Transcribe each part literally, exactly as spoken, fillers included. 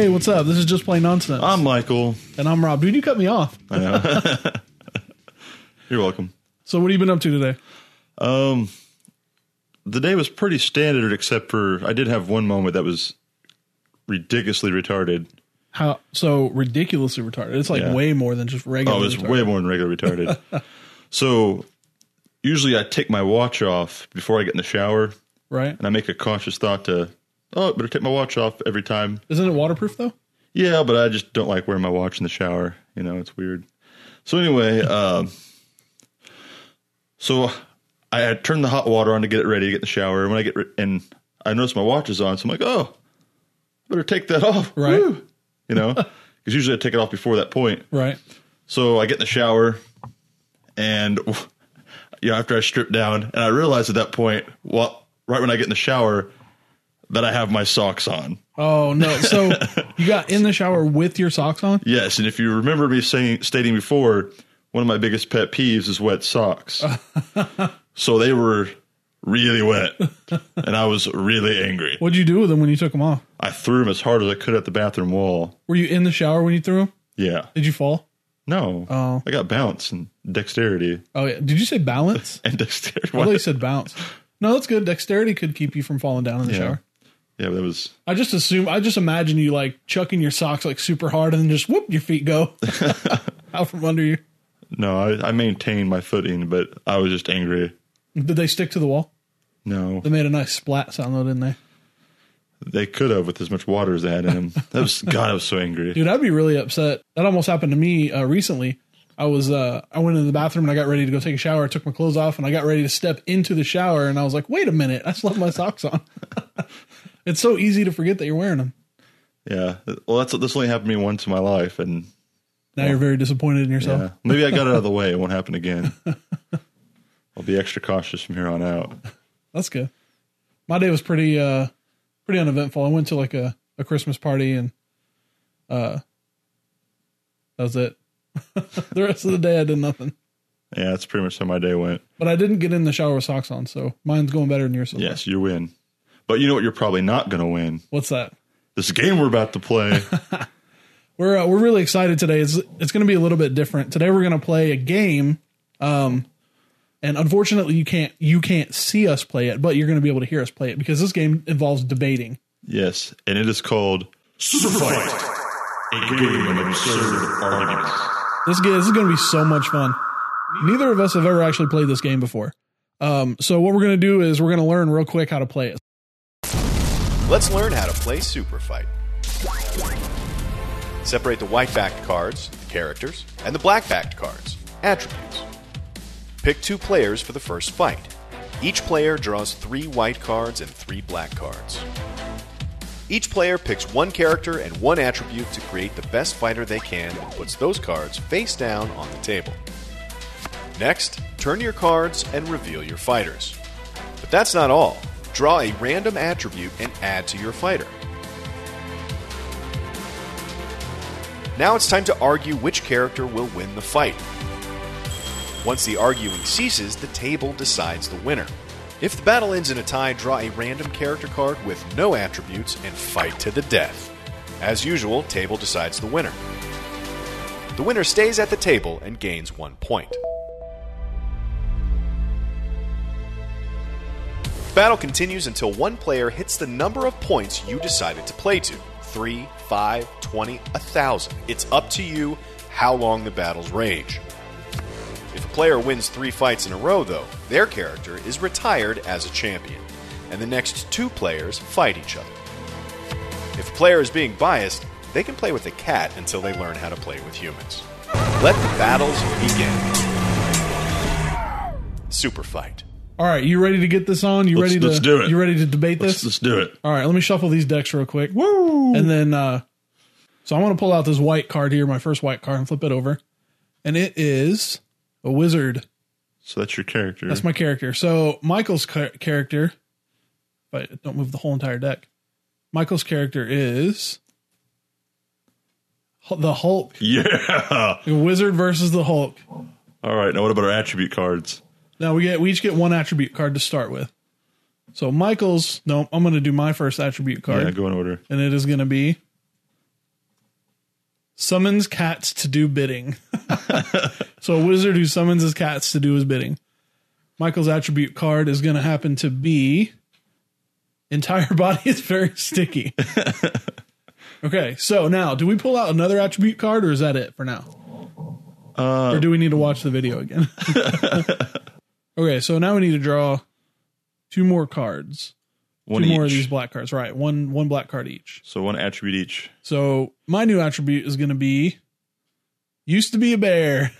what's up? This is Just Plain Nonsense. I'm Michael. And I'm Rob. Dude, you cut me off. I know. You're welcome. So what have you been up to today? Um, the day was pretty standard, except for I did have one moment that was ridiculously retarded. How so ridiculously retarded? It's like Yeah. way more than just regular. Oh, it's retarded. way more than regular retarded. So usually I take my watch off before I get in the shower, right? and I make a conscious thought to, oh, I better take my watch off every time. Isn't it waterproof though? Yeah, but I just don't like wearing my watch in the shower. You know, it's weird. So anyway, um, so I had turned the hot water on to get it ready to get in the shower. And when I get re- and I notice my watch is on, so I'm like, oh, better take that off, right? Woo! You know, because usually I take it off before that point, right? So I get in the shower, and you know, after I strip down, and I realize at that point, well, right when I get in the shower, that I have my socks on. Oh no! So you got in the shower with your socks on? Yes, and if you remember me saying stating before, one of my biggest pet peeves is wet socks. So they were really wet, and I was really angry. What'd you do with them when you took them off? I threw them as hard as I could at the bathroom wall. Were you in the shower when you threw them? Yeah. Did you fall? No. Oh. I got bounce and dexterity. Oh yeah. Did you say balance? And dexterity. I thought you said bounce. No, that's good. Dexterity could keep you from falling down in the Yeah. shower. Yeah, that was. I just assume. I just imagine you like chucking your socks like super hard and then just whoop, your feet go out from under you. No, I, I maintained my footing, but I was just angry. Did they stick to the wall? No. They made a nice splat sound though, didn't they? They could have with as much water as they had in them. That was God. I was so angry. Dude, I'd be really upset. That almost happened to me uh, recently. I was uh, I went into the bathroom and I got ready to go take a shower. I took my clothes off and I got ready to step into the shower and I was like, wait a minute, I still have my socks on. It's so easy to forget that you're wearing them. Yeah. Well, that's this only happened to me once in my life, and now well, you're very disappointed in yourself. Yeah. Maybe I got it out of the way. It won't happen again. I'll be extra cautious from here on out. That's good. My day was pretty uh, pretty uneventful. I went to like a, a Christmas party and uh, that was it. The rest of the day I did nothing. Yeah, that's pretty much how my day went. But I didn't get in the shower with socks on, so mine's going better than yours. So yes, you win. But you know what you're probably not going to win? What's that? This game we're about to play. we're uh, we're really excited today. It's it's going to be a little bit different. Today we're going to play a game, um, and unfortunately you can't you can't see us play it, but you're going to be able to hear us play it because this game involves debating. Yes, and it is called Super Fight, a game of absurd arguments. This game, this is going to be so much fun. Neither of us have ever actually played this game before. Um, so what we're going to do is we're going to learn real quick how to play it. Let's learn how to play Super Fight. Separate the white-backed cards, characters, and the black-backed cards, attributes. Pick two players for the first fight. Each player draws three white cards and three black cards. Each player picks one character and one attribute to create the best fighter they can and puts those cards face down on the table. Next, turn your cards and reveal your fighters. But that's not all. Draw a random attribute and add to your fighter. Now it's time to argue which character will win the fight. Once the arguing ceases, the table decides the winner. If the battle ends in a tie, draw a random character card with no attributes and fight to the death. As usual, table decides the winner. The winner stays at the table and gains one point. The battle continues until one player hits the number of points you decided to play to. Three, five, twenty, a thousand. It's up to you how long the battles rage. If a player wins three fights in a row, though, their character is retired as a champion, and the next two players fight each other. If a player is being biased, they can play with a cat until they learn how to play with humans. Let the battles begin. Super Fight. All right, you ready to get this on? You let's, ready to let's do it. You ready to debate let's, this? Let's do it. All right, let me shuffle these decks real quick. Woo! And then, uh, so I want to pull out this white card here, my first white card, and flip it over. And it is a wizard. So that's your character. That's my character. So Michael's ca- character, if I don't move the whole entire deck, Michael's character is the Hulk. Yeah. The wizard versus the Hulk. All right, now what about our attribute cards? Now we get we each get one attribute card to start with. So Michael's, no, I'm going to do my first attribute card. Yeah, go in order. And it is going to be summons cats to do bidding. So a wizard who summons his cats to do his bidding. Michael's attribute card is going to happen to be entire body is very sticky. Okay, so now, do we pull out another attribute card, or is that it for now? Uh, or do we need to watch the video again? Okay, so now we need to draw two more cards. One two each. more of these black cards. Right, one one black card each. So one attribute each. So my new attribute is going to be used to be a bear.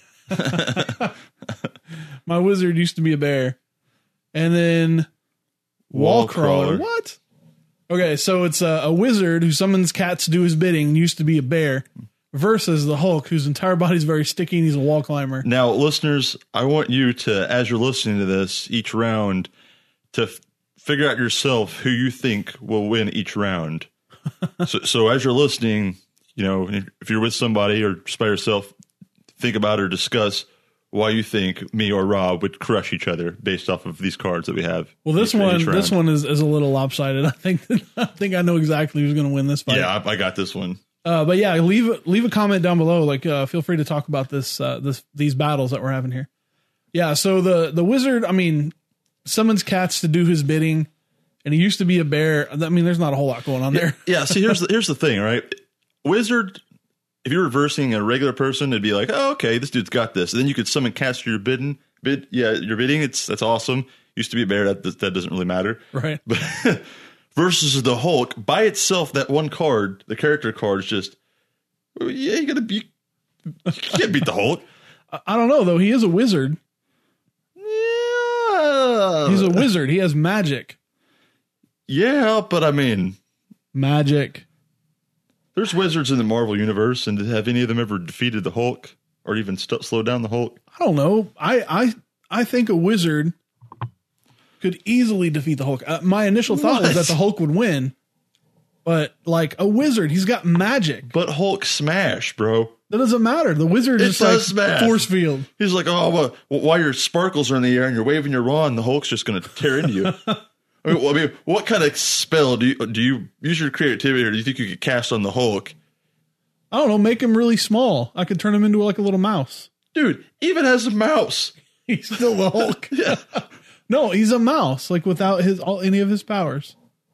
My wizard used to be a bear. And then wall, Wall crawler. crawler. What? Okay, so it's a, a wizard who summons cats to do his bidding, used to be a bear, versus the Hulk, whose entire body's very sticky and he's a wall climber. Now, listeners, I want you to, as you're listening to this each round, to f- figure out yourself who you think will win each round. so, so as you're listening, you know, if you're with somebody or just by yourself, think about or discuss why you think me or Rob would crush each other based off of these cards that we have. Well, this each- one, each this round. one is, is a little lopsided. I think I think I know exactly who's going to win this fight. Yeah, I, I got this one. Uh, but yeah, leave leave a comment down below. Like, uh, feel free to talk about this uh, this these battles that we're having here. Yeah. So the the wizard, I mean, summons cats to do his bidding, and he used to be a bear. I mean, there's not a whole lot going on there. Yeah, see, here's the, here's the thing, right? Wizard, if you're reversing a regular person, it'd be like, oh, okay, this dude's got this. And then you could summon cats to your bidding. Bid, yeah, your bidding, it's that's awesome. Used to be a bear, that that doesn't really matter. Right. But versus the Hulk, by itself, that one card, the character card, is just, yeah, you gotta be, you can't beat the Hulk. I, I don't know though. He is a wizard. Yeah. He's a wizard. He has magic. Yeah, but I mean, Magic. there's wizards in the Marvel universe, and have any of them ever defeated the Hulk or even st- slowed down the Hulk? I don't know. I I I think a wizard could easily defeat the Hulk. Uh, my initial thought was What? that the Hulk would win, but like a wizard, he's got magic. But Hulk smash, bro. That doesn't matter. The wizard It is like does smash. force field. He's like, oh, well, while your sparkles are in the air and you're waving your wand, the Hulk's just going to tear into you. I mean, well, I mean, what kind of spell do you do you use your creativity, or do you think you could cast on the Hulk? I don't know. Make him really small. I could turn him into like a little mouse. Dude, even as a mouse. He's still the Hulk. Yeah. No, he's a mouse. Like without his all any of his powers.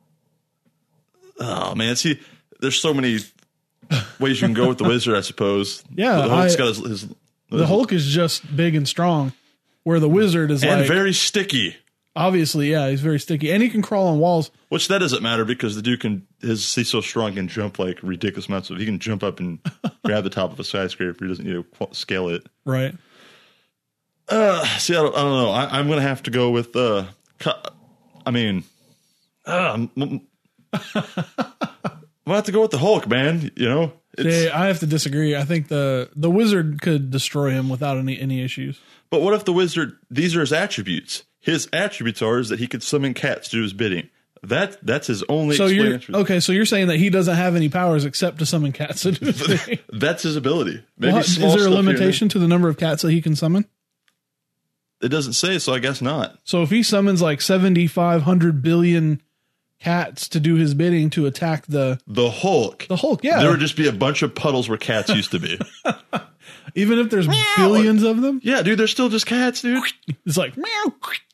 Oh, man. See, there's so many ways you can go with the wizard, I suppose. Yeah, The Hulk's I- got his, his, The Hulk is just big and strong, where the wizard is and like very sticky. obviously, yeah, he's very sticky, and he can crawl on walls. Which that doesn't matter because the dude can his he's so strong he can jump like ridiculous amounts of he can jump up and grab the top of a skyscraper. He doesn't need to qu- scale it. Right. Uh, see, I don't, I don't know. I, I'm gonna have to go with. Uh, cu- I mean, uh, I'm, I'm gonna have to go with the Hulk, man. You know, it's, See, I have to disagree. I think the the wizard could destroy him without any any issues. but what if the wizard? These are his attributes. His attributes are is that he could summon cats to do his bidding. That that's his only. So explained you're attribute. okay. So you're saying that he doesn't have any powers except to summon cats to do his thing. That's his ability. Maybe Well, small is there a stuff here and there. limitation to the number of cats that he can summon? It doesn't say, so I guess not. So if he summons like seventy-five hundred billion cats to do his bidding to attack the The Hulk. the Hulk, yeah, There would just be a bunch of puddles where cats used to be. even if there's billions of them, Yeah, dude, they're still just cats, dude. it's like meow.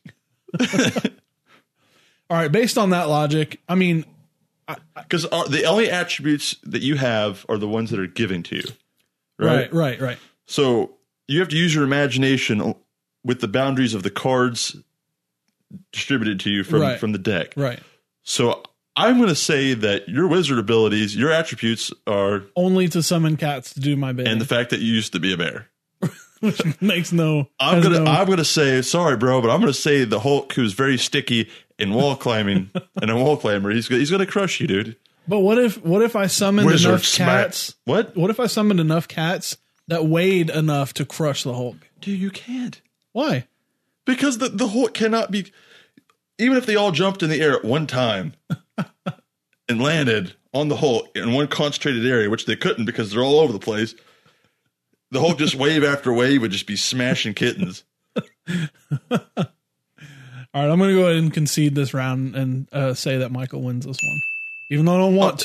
All right, based on that logic, I mean, Because the only attributes that you have are the ones that are given to you. right, right, right. So you have to use your imagination with the boundaries of the cards distributed to you from, Right. from the deck. Right. So I'm going to say that your wizard abilities, your attributes are, Only to summon cats to do my bidding. and the fact that you used to be a bear. Makes no. I'm has gonna no- I'm gonna say sorry, bro, but I'm gonna say the Hulk, who's very sticky in wall climbing and a wall climber, he's he's gonna crush you, dude. But what if what if I summoned Wizard enough smack. cats? What? What if I summoned enough cats that weighed enough to crush the Hulk? Dude, you can't. Why? Because the, the Hulk cannot be, even if they all jumped in the air at one time and landed on the Hulk in one concentrated area, which they couldn't because they're all over the place, the Hulk just wave after wave would just be smashing kittens. All right, I'm going to go ahead and concede this round and uh, say that Michael wins this one, even though I don't want to.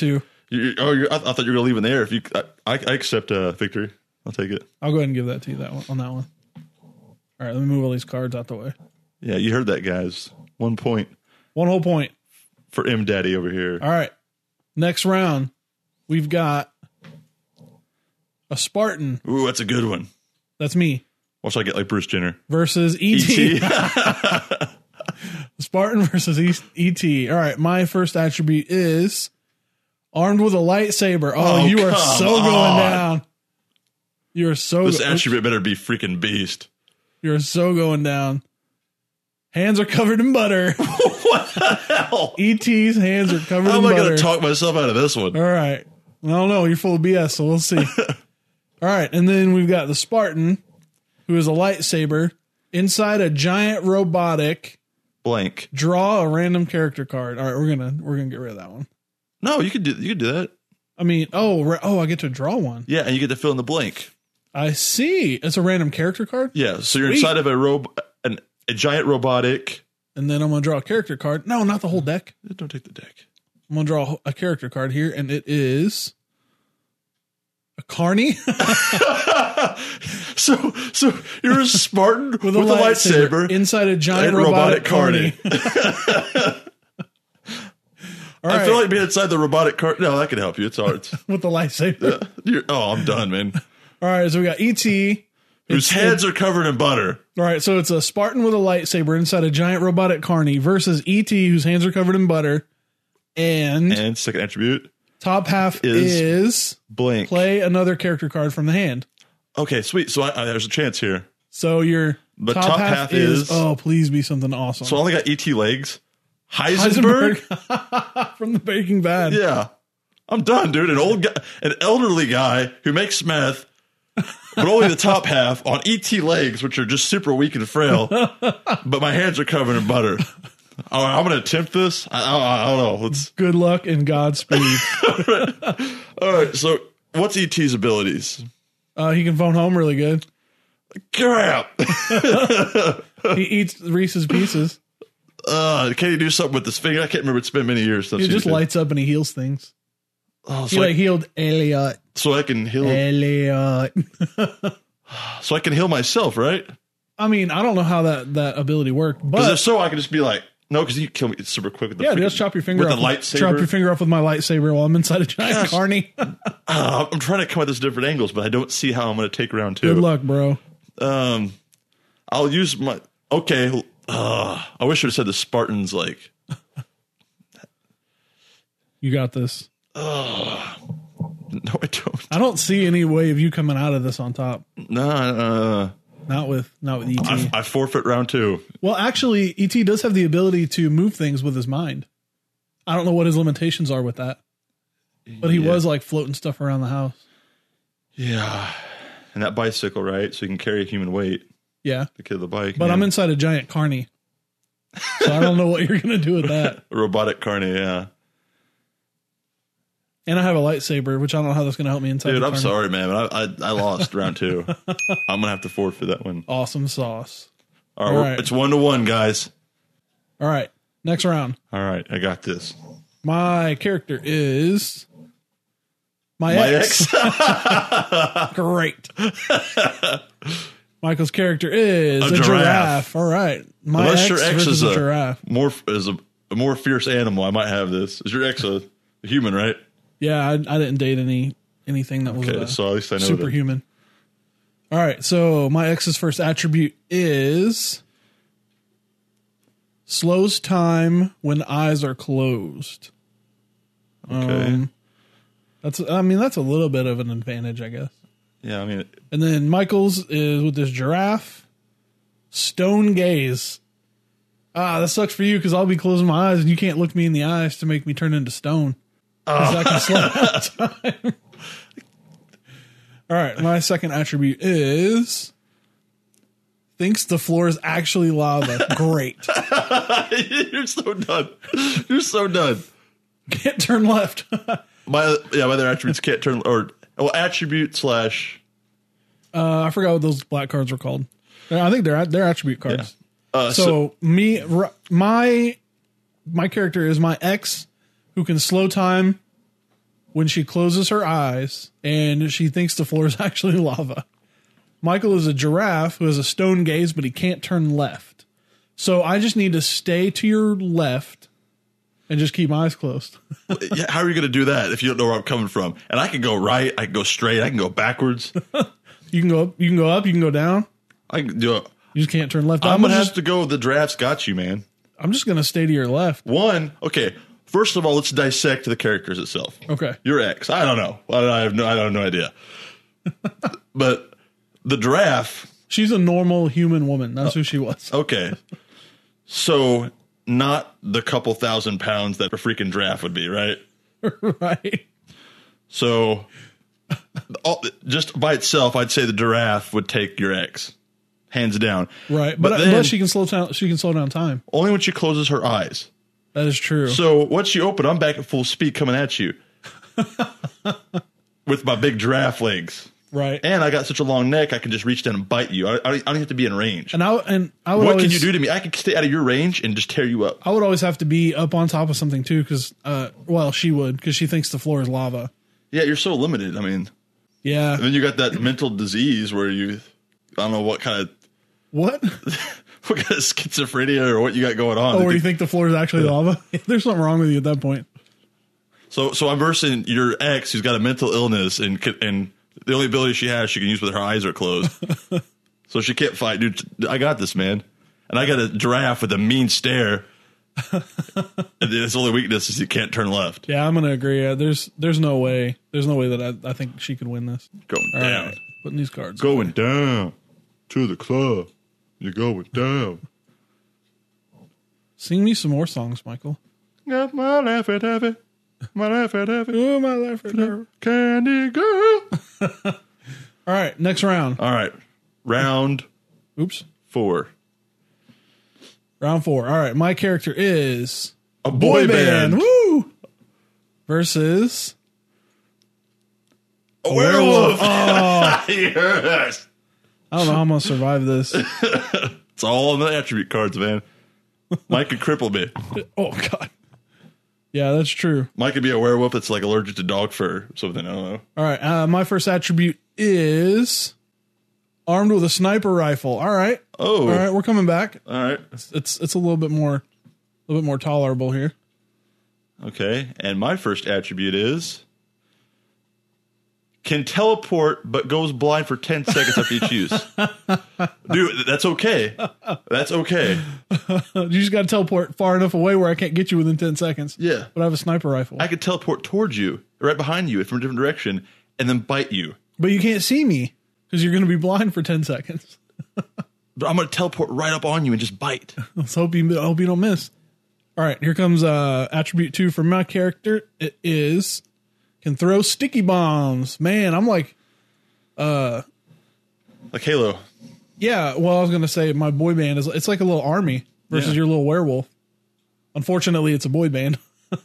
You, oh, you're, I, I thought you were gonna leave in the air. If you, I, I accept uh, victory. I'll take it. I'll go ahead and give that to you. That one on that one. All right, let me move all these cards out the way. Yeah, you heard that, guys. One point One whole point for M Daddy over here. All right, next round we've got a Spartan. Ooh, that's a good one. That's me. Watch I get like Bruce Jenner Versus E T. E T Spartan versus E T. All right, my first attribute is armed with a lightsaber. Oh, Oh, you are come so going on. down. You are so This go- attribute better be freaking beast. You're so going down. Hands are covered in butter. What the hell? E T's hands are covered How in am I butter. going to talk myself out of this one? All right. I don't know. You're full of B S, so we'll see. All right. And then we've got the Spartan, who is a lightsaber. Inside a giant robotic, Blank. draw a random character card. All right, we're gonna we're gonna get rid of that one. No, you could do you could do that. I mean, oh, ra- oh, I get to draw one. Yeah, and you get to fill in the blank. I see. It's a random character card, Yeah, so you're Sweet. inside of a rob an, a giant robotic. and then I'm gonna draw a character card. No, not the whole deck. Don't take the deck. I'm gonna draw a character card here, and it is a Carney So so you're a Spartan with, with a lightsaber. inside a giant and robotic, robotic Carney. Carney. All I right, feel like being inside the robotic cart. No, that can help you. It's hard. with the lightsaber. You're, oh, I'm done, man. All right, so we got E T. Whose It's- heads are covered in butter. All right, so it's a Spartan with a lightsaber inside a giant robotic Carney versus E T, whose hands are covered in butter. And, And second attribute, top half is- is blank. play another character card from the hand. Okay, sweet. So I, I, there's a chance here. So your The top, top half, half is, is- oh, please be something awesome. So I only got E T legs. Heisenberg? Heisenberg from the Breaking Bad. Yeah. I'm done, dude. An old guy, an elderly guy who makes meth, but only the top half on E T legs, which are just super weak and frail. But my hands are covered in butter. Oh, I'm going to attempt this. I, I, I don't know. Let's. Good luck and Godspeed. All right. So, what's E T's abilities? uh, he can phone home really good. Crap. He eats Reese's Pieces. Uh, can he do something with his finger? I can't remember. It's been many years since He he just did. lights up and he heals things. Oh, He so, like I, healed Elliot. so I can heal. Elliot. So I can heal myself, right? I mean, I don't know how that, that ability worked, Because but if so, I can just be like, no, because you kill me super quick with the yeah, freaking- just chop your finger with off. the lightsaber. Chop your finger off with my lightsaber while I'm inside a giant Gosh. Carney. Uh, I'm trying to come at this different angles, but I don't see how I'm going to take round two. Good luck, bro. Um, I'll use my okay. Uh, I wish I would have said the Spartans. Like, You got this. no, I don't. I don't see any way of you coming out of this on top. No, uh, Not with not with E T. I, I forfeit round two. Well, actually, E T does have the ability to move things with his mind. I don't know what his limitations are with that, but he Yeah. was like floating stuff around the house. Yeah, and that bicycle, right? So you can carry a human weight Yeah, to kill the bike. but yeah. I'm inside a giant Carney, so I don't know what you're gonna do with that. a robotic carny. Yeah, And I have a lightsaber, which I don't know how that's gonna help me inside. dude, the I'm Carney. sorry, man. But I, I I lost round two. I'm gonna have to forfeit that one. Awesome sauce. All right, All we're- right. it's one to one, guys. All right, next round. All right, I got this. My character is my, My ex. ex. Great. Michael's character is A a, giraffe. giraffe. All right. My Unless ex your ex versus is a a giraffe. more is a, a more fierce animal, I might have this. Is your ex a, a human, right? Yeah, I, I didn't date any anything that was Okay, uh, so at least I know that. superhuman. All right, so my ex's first attribute is slows time when eyes are closed. Okay. Um, that's I mean that's a little bit of an advantage, I guess. Yeah, I mean, it- And then Michael's is with this giraffe, stone gaze. Ah, that sucks for you because I'll be closing my eyes and you can't look me in the eyes to make me turn into stone. 'Cause I can slow down time. All right, my second attribute is thinks the floor is actually lava. Great. you're so done. You're so done. Can't turn left. My yeah, my other attributes can't turn or well attribute slash. uh, I forgot what those black cards were called. Uh, I think they're they're attribute cards. Uh, So, so, me, r- my, my character is my ex, who can slow time when she closes her eyes and she thinks the floor is actually lava. Michael is a giraffe who has a stone gaze, but he can't turn left. So I just need to stay to your left and just keep my eyes closed. Yeah, how are you going to do that if you don't know where I'm coming from? And I can go right, I can go straight, I can go backwards. You can go up, you can go up, you can go down. I can do it. You just can't turn left. I'm, I'm going to just, have to go. The draft's got you, man. I'm just going to stay to your left. One, okay. First of all, let's dissect the characters itself. Okay. Your ex. I don't know. I have no. I have no idea. But the giraffe. She's a normal human woman. That's who she was. Okay. So not the couple thousand pounds that a freaking giraffe would be, right? Right. So all, just by itself, I'd say the giraffe would take your ex, hands down. Right. But, But, but, then, she can slow down. She can slow down time. only when she closes her eyes. That is true. So once you open, I'm back at full speed coming at you with my big giraffe legs. Right. And I got such a long neck, I can just reach down and bite you. I, I, I don't have to be in range. And I and I would What always, can you do to me? I can stay out of your range and just tear you up. I would always have to be up on top of something too, because uh, well, she would because she thinks the floor is lava. Yeah, you're so limited. I mean, Yeah. and then you got that mental disease where you, I don't know what kind of What? what kind of schizophrenia or what you got going on. Oh, where you think the floor is actually lava? There's something wrong with you at that point. So, so I'm versing your ex who's got a mental illness and can- and the only ability she has she can use with her eyes are closed. So she can't fight, dude. I got this, man. And I got a giraffe with a mean stare. And its only weakness is he can't turn left. Yeah, I'm gonna agree. Uh, there's there's no way. There's no way that I, I think she could win this. Going All down, right, putting these cards. going down to the club. You're going down. Sing me some more songs, Michael. Got my laugh at heavy, my laugh at heavy, Oh, my life right there. candy girl. All right, next round. All right, round Oops. four. Round four. All right, my character is A boy, band. Woo! Versus A werewolf. Oh, Yes. I don't know how I'm gonna survive this. It's all on the attribute cards, man. Mike could cripple me. Oh God. Yeah, that's true. Mike could be a werewolf that's like allergic to dog fur or something. I don't know. All right, uh, my first attribute is armed with a sniper rifle. All right. Oh. All right, we're coming back. All right. It's it's, it's a little bit more, a little bit more tolerable here. Okay. And my first attribute is can teleport but goes blind for ten seconds after each use. Dude, that's okay. That's okay. You just got to teleport far enough away where I can't get you within ten seconds. Yeah. But I have a sniper rifle. I could teleport towards you, right behind you from a different direction, and then bite you. But you can't see me because you're going to be blind for ten seconds. But I'm going to teleport right up on you and just bite. Let's hope you, I hope you don't miss. All right, here comes uh, attribute two for my character. It is can throw sticky bombs. Man, I'm like, Like Halo. yeah. Well, I was going to say my boy band is it's like a little army versus Yeah. your little werewolf. Unfortunately, it's a boy band.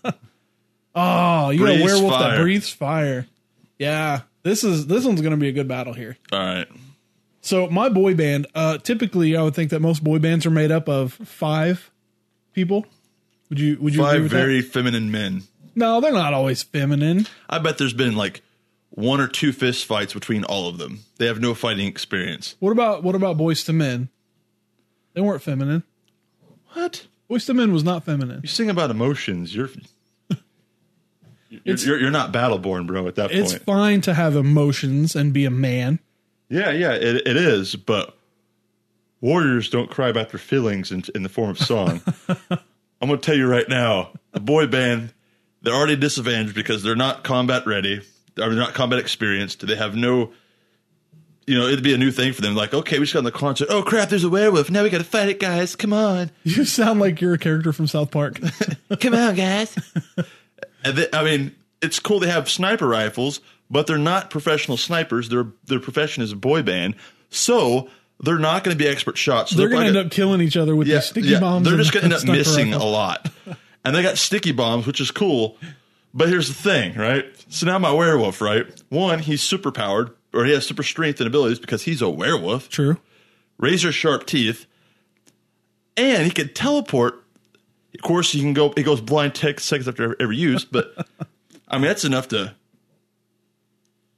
Oh, you got a Breathes werewolf fire. that breathes fire. Yeah, this is this one's going to be a good battle here. All right. So my boy band, uh, typically I would think that most boy bands are made up of five people. Would you would you agree Five with very that? feminine men. No, they're not always feminine. I bet there's been like one or two fist fights between all of them. They have no fighting experience. What about what about Boys to Men? They weren't feminine. What? Boys to Men was not feminine. You sing about emotions. You're you're, It's- you're, you're not battleborn, bro, at that It's point. fine to have emotions and be a man. Yeah, yeah, it, it is. But warriors don't cry about their feelings in, in the form of song. I'm going to tell you right now, the boy band, they're already disadvantaged because they're not combat ready. They're not combat experienced. They have no, you know, it'd be a new thing for them. Like, okay, we just got on the concert. Oh, crap, there's a werewolf. Now we got to fight it, guys. Come on. You sound like you're a character from South Park. Come on, guys. And they, I mean, it's cool they have sniper rifles, but they're not professional snipers. Their their profession is a boy band. So they're not going to be expert shots. So They're going to probably end up killing each other with Yeah, these sticky yeah, bombs. They're and just going to end up sniper missing rifle. a lot. And they got sticky bombs, which is cool. But here's the thing, right? So now my werewolf, right? One, he's super powered, or he has super strength and abilities because he's a werewolf. True. Razor sharp teeth. And he can teleport. Of course, he can go. He goes blind ten seconds after every use. But I mean, that's enough to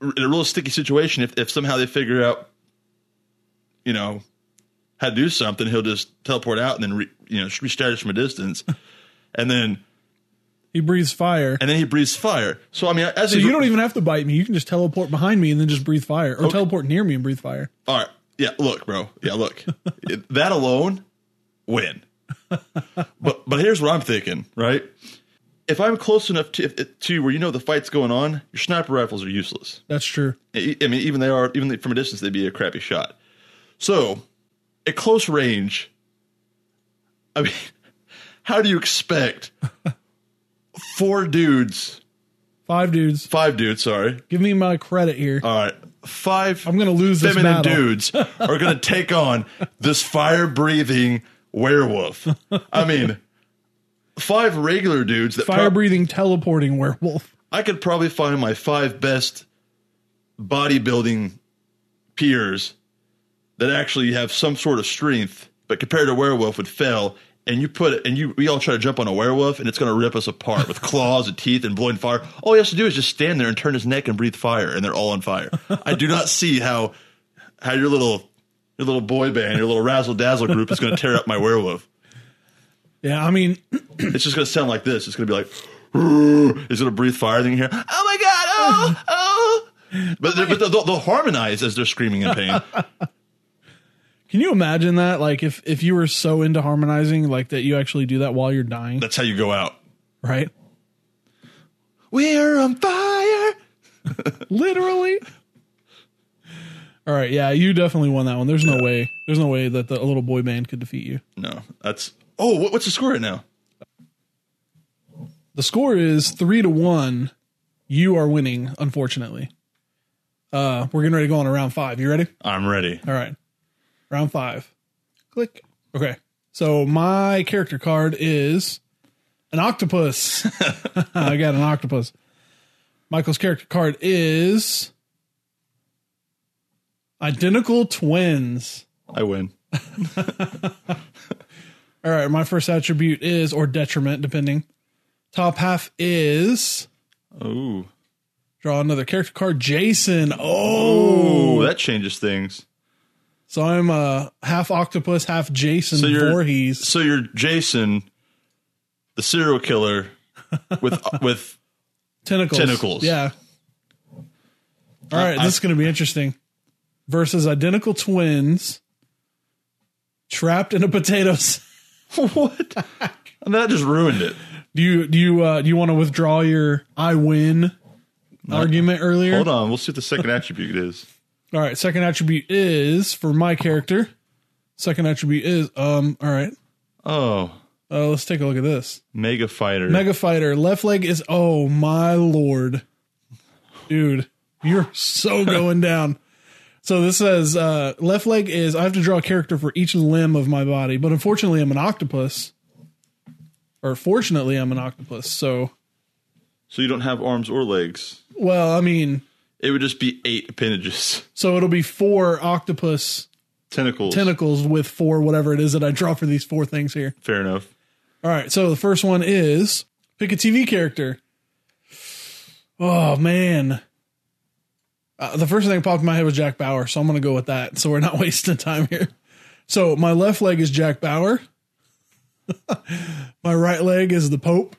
in a real sticky situation, if, if somehow they figure out, you know, how to do something, he'll just teleport out and then, re, you know, restart from a distance. And then he breathes fire. And then he breathes fire. So, I mean, as so you don't even have to bite me. You can just teleport behind me and then just breathe fire. Or okay. teleport near me and breathe fire. All right. Yeah, look, bro. Yeah, look. That alone, win. But but here's what I'm thinking, right? If I'm close enough to to where you know the fight's going on, your sniper rifles are useless. That's true. I, I mean, even they are, even from a distance, they'd be a crappy shot. So, at close range, I mean, how do you expect four dudes, five dudes, five dudes, sorry. Give me my credit here. All right. Five I'm going to lose this feminine battle. dudes are going to take on this fire-breathing werewolf. I mean, five regular dudes that fire-breathing, prob- teleporting werewolf. I could probably find my five best bodybuilding peers that actually have some sort of strength, but compared to a werewolf would fail. And you put it, and you we all try to jump on a werewolf, and it's going to rip us apart with claws and teeth and blowing fire. All he has to do is just stand there and turn his neck and breathe fire, and they're all on fire. I do not see how how your little your little boy band, your little razzle dazzle group is going to tear up my werewolf. Yeah, I mean, it's just going to sound like this. It's going to be like, it's going to breathe fire. Then you hear, oh my god, oh, oh. But, oh but they'll, they'll harmonize as they're screaming in pain. Can you imagine that? Like if, if you were so into harmonizing, like that you actually do that while you're dying. That's how you go out. Right? We're on fire. Literally. All right. Yeah, you definitely won that one. There's no yeah. way. There's no way that the little boy band could defeat you. No, that's. Oh, what, what's the score right now? The score is three to one. You are winning, unfortunately. Uh, we're getting ready to go on to round five. You ready? I'm ready. All right. Round five. Click. Okay. So my character card is an octopus. I got an octopus. Michael's character card is identical twins. I win. All right. My first attribute is, or detriment, depending. Top half is. Oh. Draw another character card. Jason. Oh. Ooh, that changes things. So I'm uh, half octopus, half Jason so you're, Voorhees. So you're Jason, the serial killer with with tentacles. Tentacles. Yeah. All right, I, this is going to be interesting. Versus identical twins trapped in a potato sack. What? That just ruined it. Do you do you uh, do you want to withdraw your I win no. argument earlier? Hold on, we'll see what the second attribute is. All right, second attribute is for my character. Second attribute is um. All right. Oh. Uh, let's take a look at this. Mega fighter. Mega fighter. Left leg is oh my lord, dude, you're so going down. So this says uh, left leg is I have to draw a character for each limb of my body, but unfortunately I'm an octopus. Or fortunately I'm an octopus. So. So you don't have arms or legs. Well, I mean. It would just be eight appendages. So it'll be four octopus tentacles. Tentacles with four whatever it is that I draw for these four things here. Fair enough. All right. So the first one is pick a T V character. Oh, man. Uh, the first thing that popped in my head was Jack Bauer. So I'm going to go with that. So we're not wasting time here. So my left leg is Jack Bauer. My right leg is the Pope.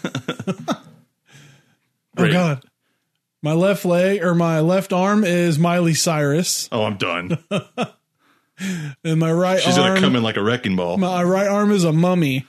Oh, God. My left leg or my left arm is Miley Cyrus. Oh, I'm done. And my right She's arm. going to come in like a wrecking ball. My right arm is a mummy.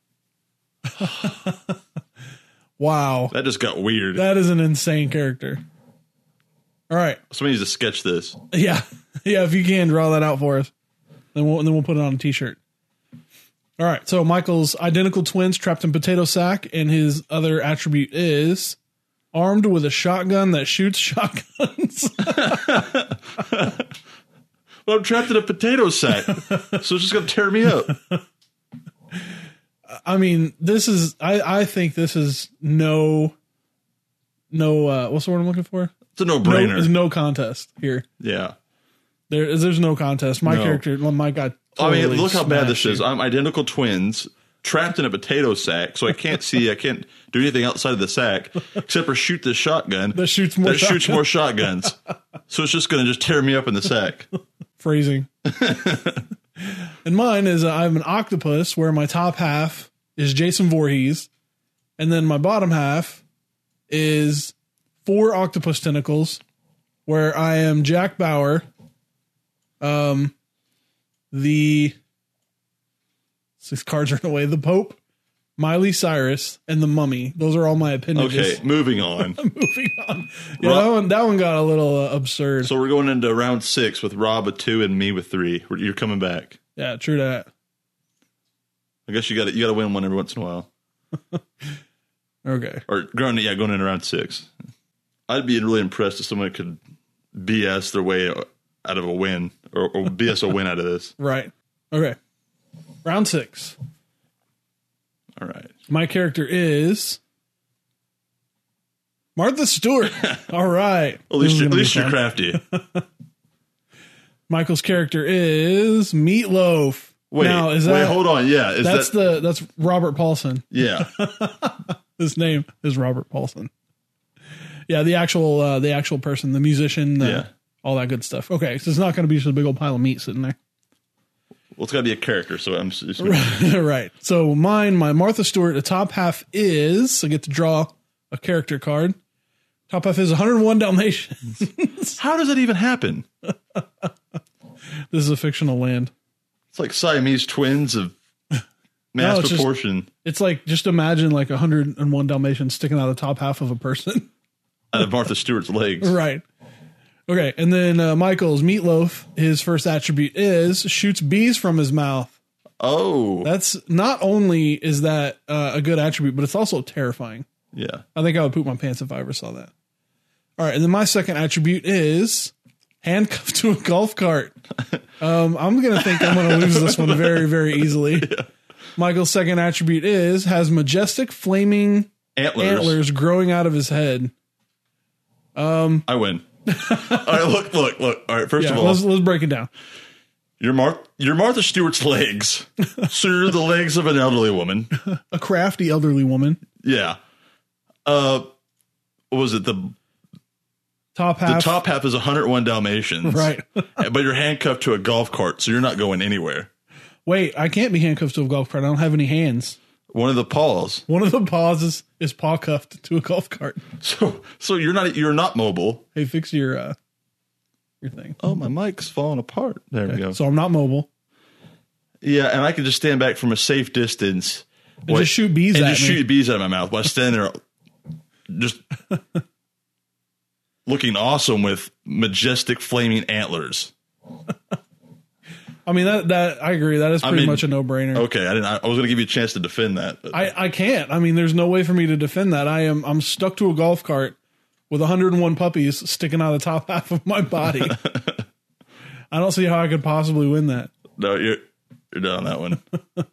Wow. That just got weird. That is an insane character. All right. Somebody needs to sketch this. Yeah. Yeah. If you can draw that out for us, then we'll, then we'll put it on a t-shirt. All right. So Michael's identical twins trapped in potato sack, and his other attribute is armed with a shotgun that shoots shotguns. Well, I'm trapped in a potato sack, so it's just going to tear me up. I mean, this is, I, I think this is no, no, uh, what's the word I'm looking for? It's a no-brainer. No, there's no contest here. Yeah. There is, there's no contest. My no. character, my guy. Totally I mean, look how bad this you. is. I'm identical twins. trapped in a potato sack, so I can't see. I can't do anything outside of the sack except for shoot this shotgun That shoots more that shoots shotgun. more shotguns. So it's just going to just tear me up in the sack. Phrasing. And mine is uh, I'm an octopus where my top half is Jason Voorhees, and then my bottom half is four octopus tentacles where I am Jack Bauer, um, the six cards are in the way, the Pope, Miley Cyrus, and the Mummy. Those are all my appendages. Okay, moving on. Moving on. Yeah, Rob- that one, that one got a little uh, absurd. So we're going into round six with Rob with two and me with three. You're coming back. Yeah, true that. I guess you got to you got to win one every once in a while. Okay. Or going yeah, going into round six. I'd be really impressed if someone could B S their way out of a win or, or B S a win out of this. Right. Okay. Round six. All right. My character is Martha Stewart. All right. At least, This is you're, at gonna be least you're fun. crafty. Michael's character is Meatloaf. Wait, now, is wait, that, hold on. Yeah, is that's that the that's Robert Paulson. yeah? His name is Robert Paulson. Yeah, the actual uh, the actual person, the musician, uh, Yeah. all that good stuff. Okay, so it's not going to be just a big old pile of meat sitting there. Well, it's got to be a character. So I'm just, Right. So mine, my Martha Stewart, the top half is I get to draw a character card. Top half is one hundred one Dalmatians. how does that even happen? This is a fictional land. It's like Siamese twins of mass No, it's just- proportion. It's like, just imagine like one hundred one Dalmatians sticking out of the top half of a person. Out of Martha Stewart's legs. Right. Okay. And then uh, Michael's Meatloaf, his first attribute is shoots bees from his mouth. Oh, That's not only is that uh, a good attribute, but it's also terrifying. yeah. I think I would poop my pants if I ever saw that. All right. And then my second attribute is handcuffed to a golf cart. Um, I'm going to think I'm going to lose this one very, very easily. Yeah. Michael's second attribute is has majestic flaming Antlers. antlers growing out of his head. I win. All right, look, look, look. All right, first Yeah, of all, let's, let's break it down. you're, Mar- you're Martha Stewart's legs. So you're the legs of an elderly woman. A crafty elderly woman. Yeah. Uh, what was it? The Top the half. top half is one hundred one Dalmatians. Right. But you're handcuffed to a golf cart, so you're not going anywhere. Wait, I can't be handcuffed to a golf cart. I don't have any hands. One of the paws. One of the paws is, is paw cuffed to a golf cart. So so you're not you're not mobile. Hey, fix your uh, your thing. Oh, my mic's falling apart. There we go. So I'm not mobile. Yeah, and I can just stand back from a safe distance And just shoot bees and at just me. shoot bees out of my mouth while I stand there, just looking awesome with majestic flaming antlers. I mean, that that I agree. That is pretty mean, much a no brainer. Okay, I didn't. I, I was going to give you a chance to defend that. But I, I can't. I mean, there's no way for me to defend that. I am I'm stuck to a golf cart with one hundred one puppies sticking out of the top half of my body. I don't see how I could possibly win that. no, you're you're done on that one.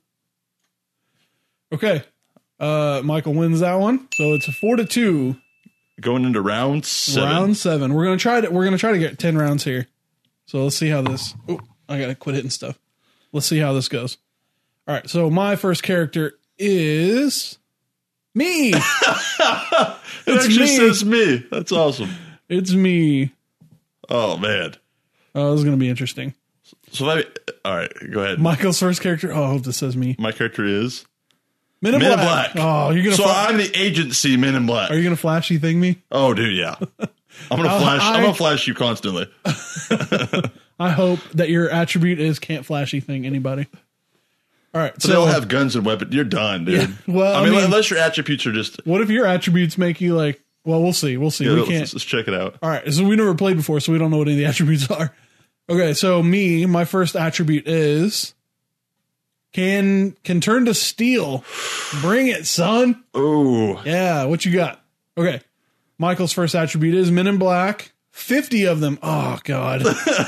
Okay. Uh, Michael wins that one. So it's a four to two. Going into round seven. Round seven. We're gonna try to we're gonna try to get ten rounds here. So let's see how this. Oh, I gotta quit hitting stuff. Let's see how this goes. All right. So my first character is me. It It's actually me. says me. That's awesome. It's me. Oh man. Oh, this is gonna be interesting. So if I, all right, go ahead. My, Michael's first character. Oh, I hope this says me. character is Men in Men in Black. Black. Oh, you're gonna. So fla- I'm the agency Men in Black. are you gonna flashy thing me? Oh, dude, yeah. I'm gonna Uh, flash. I- I'm gonna flash you constantly. I hope that your attribute is can't flashy thing anybody. All right. So, So they all have guns and weapons. You're done, dude. Yeah, well, I I mean, mean- unless your attributes are just. what if your attributes make you like? Well, we'll see. We'll see. Yeah, we let's, can't. let's check it out. All right, so we never played before, so we don't know what any of the attributes are. Okay, so me, my first attribute is can can turn to steel. Bring it, son. Oh, Yeah, what you got? Okay, Michael's first attribute is Men in Black. Fifty of them. Oh God.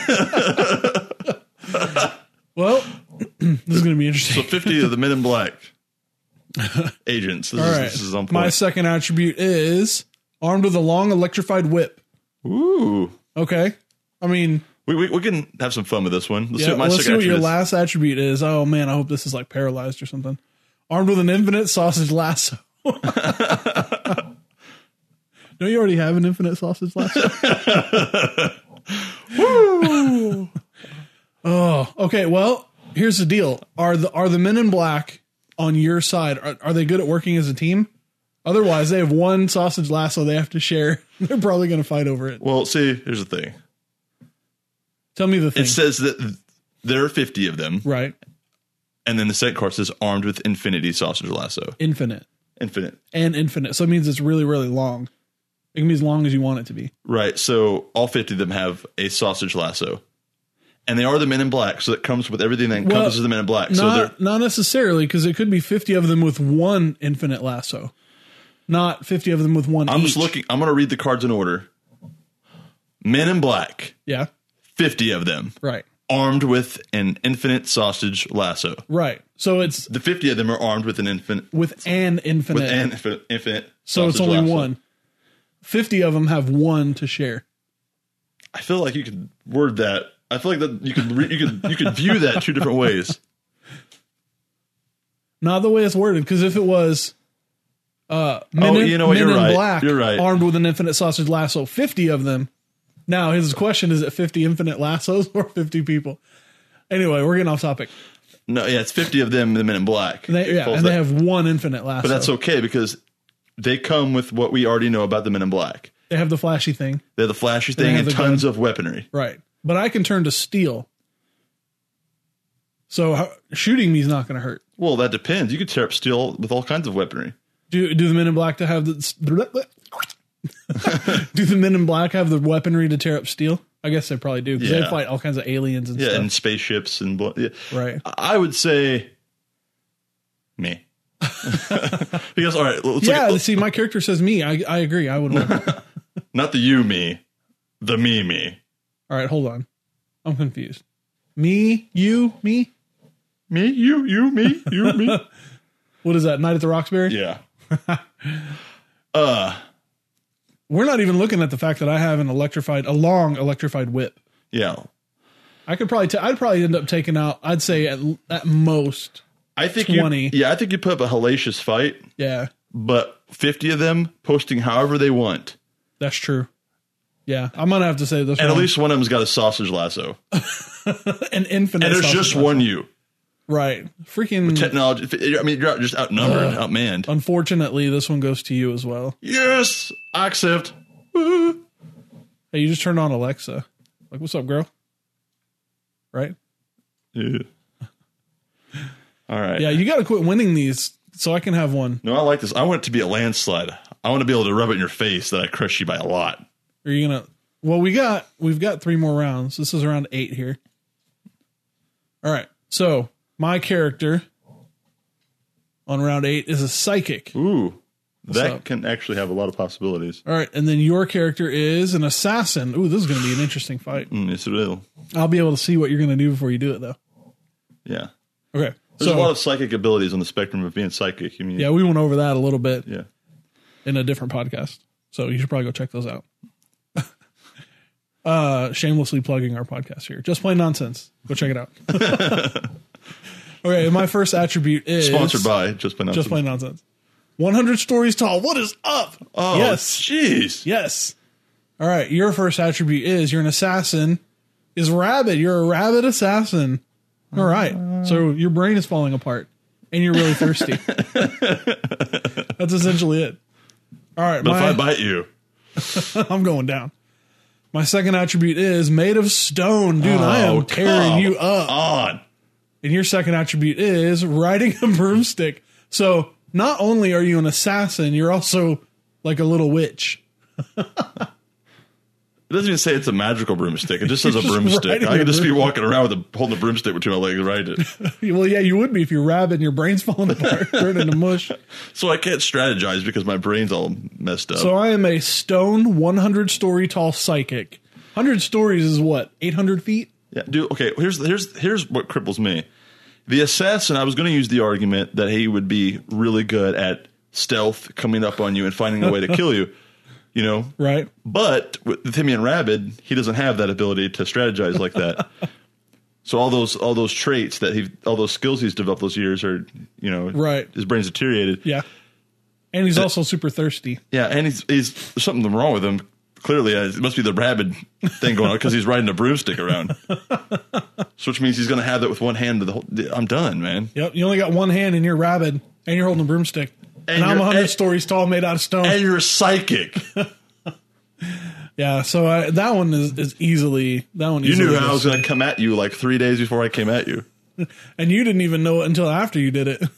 Well, this is gonna be interesting. so fifty of the Men in Black agents. This, All is, right, this is on my point. second attribute is armed with a long electrified whip. Ooh, Okay, I mean. we, we we can have some fun with this one. Let's see Yeah, what my let's see second what your attribute is. last attribute is. Oh man, I hope this is like paralyzed or something. armed with an infinite sausage lasso. Don't you already have an infinite sausage lasso? Woo! Oh, okay. Well, here's the deal: are the are the Men in Black on your side? Are, are they good at working as a team? Otherwise, they have one sausage lasso they have to share. They're probably going to fight over it. Well, see, here's the thing. Tell me the thing. It says that there are fifty of them, right? And then the second card says armed with infinity sausage lasso. Infinite. Infinite. And infinite. So it means it's really, really long. It can be as long as you want it to be. Right. So all fifty of them have a sausage lasso. And they are the Men in Black, so it comes with everything that encompasses well, the Men in Black. So not, they're not necessarily, because it could be fifty of them with one infinite lasso. Not fifty of them with one I'm each. just looking. I'm going to read the cards in order. Men in Black. Yeah. fifty of them. Right. Armed with an infinite sausage lasso. Right. So it's... The fifty of them are armed with an infinite... With an infinite. With an infinite, infinite So it's only lasso. one. fifty of them have one to share. I feel like you could word that. I feel like that you could re, you could you could view that two different ways. Not the way it's worded, because if it was... Uh, men oh, in, you know what? men You're in right. Black, You're right. Armed with an infinite sausage lasso, fifty of them. Now, his question is: it fifty infinite lassos or fifty people? Anyway, we're getting off topic. No, yeah, it's fifty of them, the Men in Black. And they, yeah, and that. they have one infinite lasso. But that's okay because they come with what we already know about the Men in Black. They have the flashy thing. They have the flashy thing and tons gun. of weaponry. Right. But I can turn to steel. So how, shooting me is not going to hurt. Well, that depends. You could tear up steel with all kinds of weaponry. Do do the Men in Black to have the do the Men in Black have the weaponry to tear up steel? I guess they probably do because yeah. they fight all kinds of aliens and yeah, stuff. and spaceships and yeah. right. I would say me because all right. Let's yeah, look at, see, my character says me. I I agree. I would win. Not the you me, the me me. All right, hold on. I'm confused. Me, you, me, me, you, you, me, you, me. What is that? Night at the Roxbury? Yeah. uh, we're not even looking at the fact that I have an electrified, a long electrified whip. Yeah. I could probably, t- I'd probably end up taking out, I'd say at, at most I think twenty. You, yeah, I think you put up a hellacious fight. Yeah. But fifty of them posting however they want. That's true. Yeah. I'm going to have to say this And one. at least one of them's got a sausage lasso. An infinite And there's sausage just lasso. one you. Right. Freaking technology. I mean, you're just outnumbered, uh, outmanned. Unfortunately, this one goes to you as well. Yes, I accept. Woo. Hey, you just turned on Alexa. Like, what's up, girl? Right? Yeah. All right. Yeah, you got to quit winning these so I can have one. No, I like this. I want it to be a landslide. I want to be able to rub it in your face that I crush you by a lot. Are you gonna? Well, we got we've got three more rounds. This is round eight here. All right, so. My character on round eight is a psychic. Ooh, What's that up? Can actually have a lot of possibilities. All right, and then your character is an assassin. Ooh, this is going to be an interesting fight. Mm, yes, it will. I'll be able to see what you're going to do before you do it, though. Yeah. Okay. There's so, a lot of psychic abilities on the spectrum of being psychic. I mean, yeah, we went over that a little bit yeah. in a different podcast, so you should probably go check those out. uh, shamelessly plugging our podcast here. Just Plain Nonsense. Go check it out. Okay, my first attribute is... Sponsored by Just Plain Nonsense. Just Plain Nonsense. one hundred stories tall. What is up? Oh, yes. Jeez. Yes. All right, your first attribute is you're an assassin. Is rabid. You're a rabid assassin. All right. So your brain is falling apart, and you're really thirsty. That's essentially it. All right. But my, if I bite you... I'm going down. My second attribute is made of stone. Dude, oh, I am tearing you up. on. And your second attribute is riding a broomstick. So not only are you an assassin, you're also like a little witch. It doesn't even say it's a magical broomstick. It just says a Just broomstick. riding I a could just be broom- walking around with a, holding a broomstick between my legs and riding it. Well, yeah, you would be if you're rabid and your brain's falling apart, turning into mush. So I can't strategize because my brain's all messed up. So I am a stone one hundred story tall psychic. one hundred stories is what? eight hundred feet? Yeah, dude. Okay, here's here's here's what cripples me. The assassin. I was going to use the argument that he would be really good at stealth, coming up on you and finding a way to kill you. You know, Right. But with him being rabid, he doesn't have that ability to strategize like that. So all those all those traits that he all those skills he's developed those years are, you know, Right. his brain's deteriorated. Yeah. And he's also super thirsty. Yeah, and he's he's there's something wrong with him. Clearly, uh, it must be the rabid thing going on because he's riding a broomstick around. So which means he's going to have that with one hand. To the whole, I'm done, man. Yep. You only got one hand and you're rabid and you're holding a broomstick. And, And I'm you're- one hundred and- stories tall, made out of stone. And you're psychic. Yeah, so I, that one is, is easily that one. You easily knew how I was goes. going to come at you like three days before I came at you. And you didn't even know it until after you did it.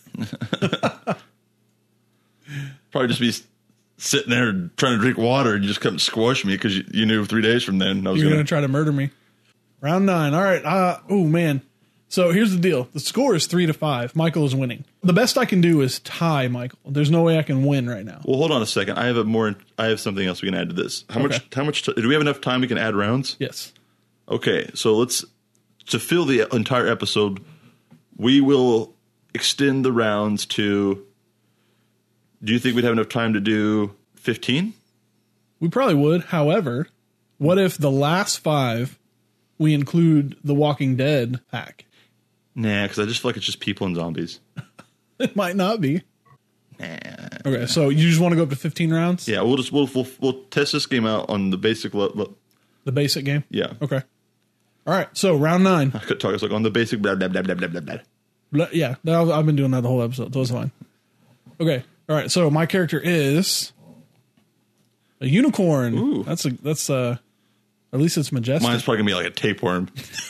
Probably just be s- sitting there trying to drink water and you just come squash me because you, you knew three days from then I was You're going going to try to murder me. Round nine. All right. Uh, oh, man. So here's the deal. The score is three to five. Michael is winning. The best I can do is tie Michael. There's no way I can win right now. Well, hold on a second. I have a more. I have something else we can add to this. How Okay. much? How much? T- do we have enough time we can add rounds? Yes. Okay, so let's to fill the entire episode. We will extend the rounds to. Do you think we'd have enough time to do fifteen? We probably would. However, what if the last five we include the Walking Dead pack? Nah, because I just feel like it's just people and zombies. It might not be. Nah. Okay, so you just want to go up to fifteen rounds? Yeah, we'll just we'll we'll, we'll test this game out on the basic. Le- le- The basic game? yeah. Okay. All right, so round nine. I could talk. It's like on the basic. Blah blah blah blah blah blah blah. Blah- Yeah, that- I've been doing that the whole episode, so it's fine. Okay, all right. So my character is a unicorn. Ooh. That's a that's uh at least it's majestic. Mine's probably gonna be like a tapeworm.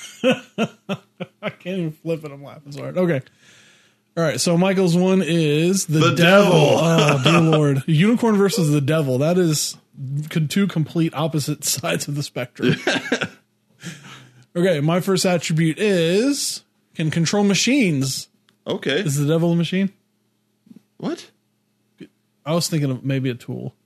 I can't even flip it. I'm laughing so hard. Okay. All right. So Michael's one is the, The devil. devil. Oh dear Lord! Unicorn versus the devil. That is two complete opposite sides of the spectrum. Okay. My first attribute is can control machines. Okay. Is the devil a machine? What? I was thinking of maybe a tool.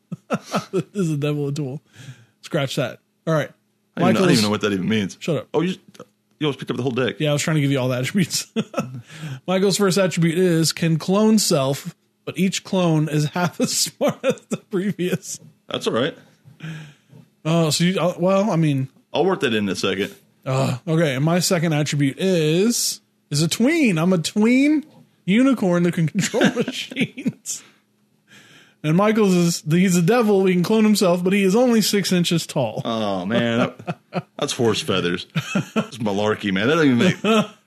Is the devil a tool? Scratch that. All right. I don't, even know, I don't Michael's- even know what that even means. Shut up. Oh, you you almost picked up the whole deck. Yeah, I was trying to give you all the attributes. Michael's first attribute is can clone self, but each clone is half as smart as the previous. That's all right. Oh, so you, uh, well, I mean, I'll work that in a second. uh, okay. And my second attribute is is a tween. I'm a tween unicorn that can control machines. And Michael's is he's a devil. He can clone himself, but he is only six inches tall. Oh man, that- that's horse feathers. It's malarkey, man. That doesn't even make.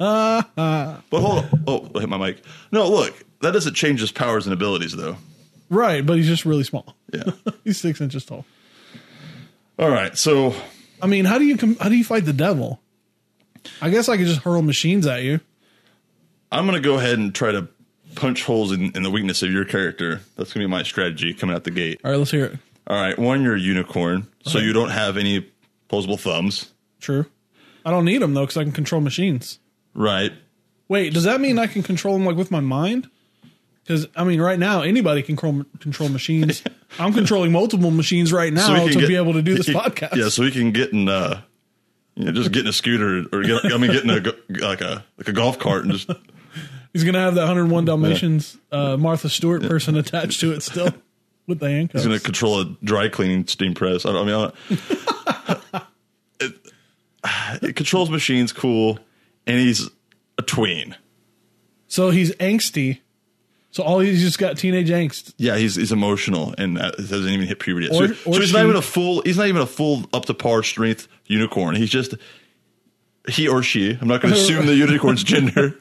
But hold on. Oh, I hit my mic. No, look, that doesn't change his powers and abilities, though. Right, but he's just really small. Yeah. He's six inches tall. All right. So I mean, how do you com- how do you fight the devil? I guess I could just hurl machines at you. I'm gonna go ahead and try to punch holes in, in the weakness of your character. That's gonna be my strategy coming out the gate. All right, let's hear it. All right. One, you're a unicorn, so Okay. you don't have any opposable thumbs. True. I don't need them though because I can control machines. Right. Wait, does that mean I can control them like with my mind? Because I mean, right now anybody can control, control machines. I'm controlling multiple machines right now we can to get- be able to do this he- podcast. Yeah, so we can get in, uh, you know, just get in a scooter or get, I mean, get in a go- like a like a golf cart and just. He's gonna have that one oh one Dalmatians uh, Martha Stewart person attached to it still with the handcuffs. He's going to control a dry cleaning steam press. I, don't, I mean, I don't, it, it controls machines, cool, and he's a tween. So he's angsty. So all he's just got teenage angst. Yeah, he's he's emotional and uh, hasn't even hit puberty yet. Or- so, or so he's she- not even a full. He's not even a full up to par strength unicorn. He's just he or she. I'm not going to assume the unicorn's gender.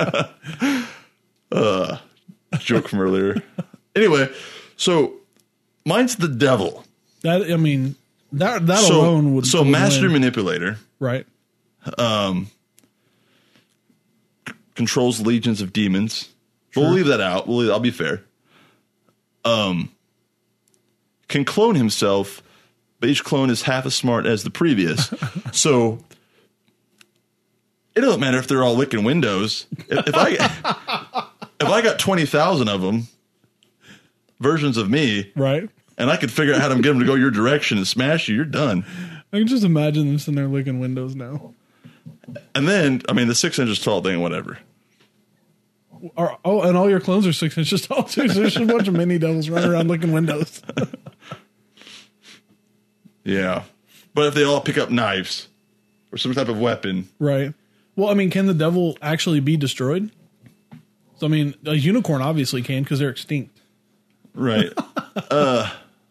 uh, joke from earlier. Anyway, so mine's the devil. That I mean, that that So alone would so would master win. manipulator. right. Controls legions of demons. We'll leave that out. We'll leave, I'll be fair. Um, can clone himself, but each clone is half as smart as the previous. So it doesn't matter if they're all licking windows. If, if I if I got twenty thousand of them, versions of me, Right. and I could figure out how to get them to go your direction and smash you, you're done. I can just imagine them sitting there licking windows now. And then, I mean, the six inches tall thing, whatever. Or, oh, and all your clones are six inches tall too. So there's just a bunch of mini devils running around licking windows. Yeah. But if they all pick up knives or some type of weapon, Right. Well, I mean, can the devil actually be destroyed? So, I mean, a unicorn obviously can because they're extinct. Right. uh,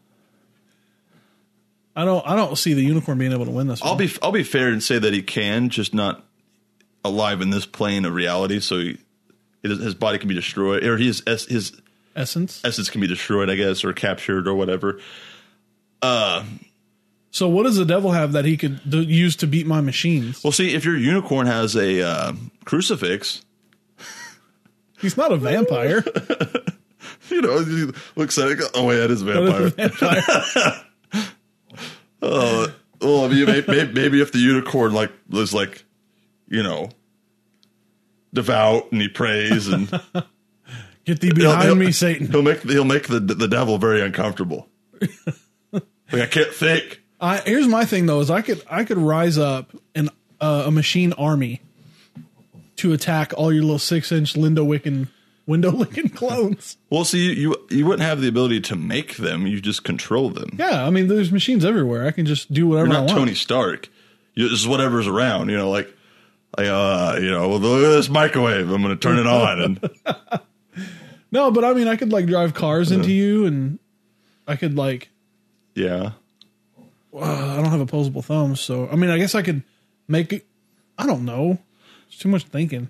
I don't. I don't see the unicorn being able to win this one. I'll be. I'll be fair and say that he can, just not alive in this plane of reality. So he, his body can be destroyed, or his his essence essence can be destroyed, I guess, or captured, or whatever. Uh. So what does the devil have that he could d- use to beat my machines? Well, see, if your unicorn has a uh, crucifix, he's not a vampire. You know, he looks at it. Oh wait, that is a vampire. That is a vampire. Uh, well, I mean, maybe, maybe if the unicorn like was like, you know, devout and he prays and get thee behind he'll, he'll, me, Satan. He'll make he'll make the the devil very uncomfortable. Like I can't think. I, here's my thing though: is I could I could rise up an uh, a machine army to attack all your little six inch Linda Wiccan window licking clones. Well, see, you, you you wouldn't have the ability to make them; you just control them. Yeah, I mean, there's machines everywhere. I can just do whatever You're I not want. Tony Stark. You just whatever's around. You know, like, like uh, you know, well, look at this microwave. I'm going to turn it on. And no, but I mean, I could like drive cars into you, and I could like, yeah. Uh, I don't have opposable thumbs, so I mean, I guess I could make it. I don't know. It's too much thinking.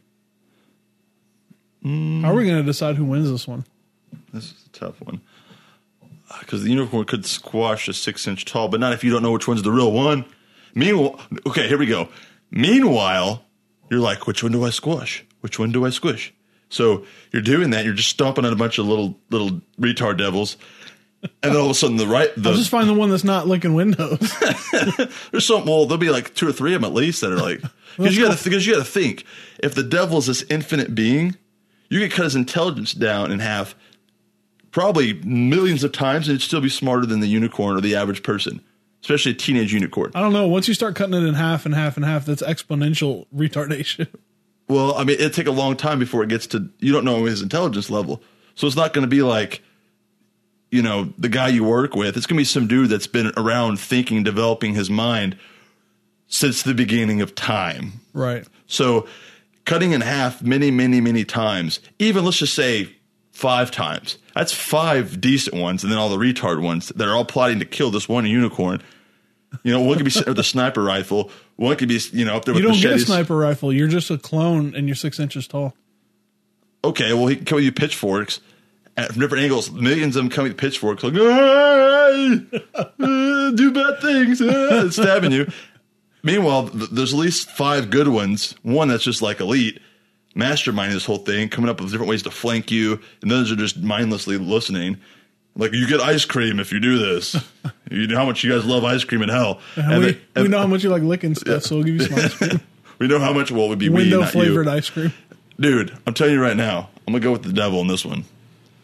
Mm. How are we going to decide who wins this one? This is a tough one. Because the unicorn could squash a six inch tall, but not if you don't know which one's the real one. Meanwhile, okay, here we go. Meanwhile, you're like, which one do I squash? Which one do I squish? So you're doing that. You're just stomping on a bunch of little little retard devils. And then all of a sudden, the right. The, I'll just find the one that's not licking windows. There's some. Well, there'll be like two or three of them at least that are like. Because you got to because you got to think, if the devil is this infinite being, you could cut his intelligence down in half, probably millions of times, and it'd still be smarter than the unicorn or the average person, especially a teenage unicorn. I don't know. Once you start cutting it in half and half and half, that's exponential retardation. Well, I mean, it'd take a long time before it gets to. You don't know his intelligence level, so it's not going to be like. You know, the guy you work with, it's going to be some dude that's been around thinking, developing his mind since the beginning of time. Right. So cutting in half many, many, many times, even let's just say five times, that's five decent ones. And then all the retard ones that are all plotting to kill this one unicorn. You know, one could be sitting with a sniper rifle. One could be, you know, up there with you don't machetes. get a sniper rifle. You're just a clone and you're six inches tall. Okay, well, he can come with you pitchforks. At, from different angles, millions of them coming with pitchforks, like, hey, uh, do bad things, uh, stabbing you. Meanwhile, th- there's at least five good ones. One that's just like elite, masterminding this whole thing, coming up with different ways to flank you, and those are just mindlessly listening. Like, you get ice cream if you do this. You know how much you guys love ice cream in hell. And we, the, we know how much you like licking stuff, yeah. So we'll give you some ice cream. We know how much, well, it would be window we, flavored ice cream. Dude, I'm telling you right now, I'm going to go with the devil in this one.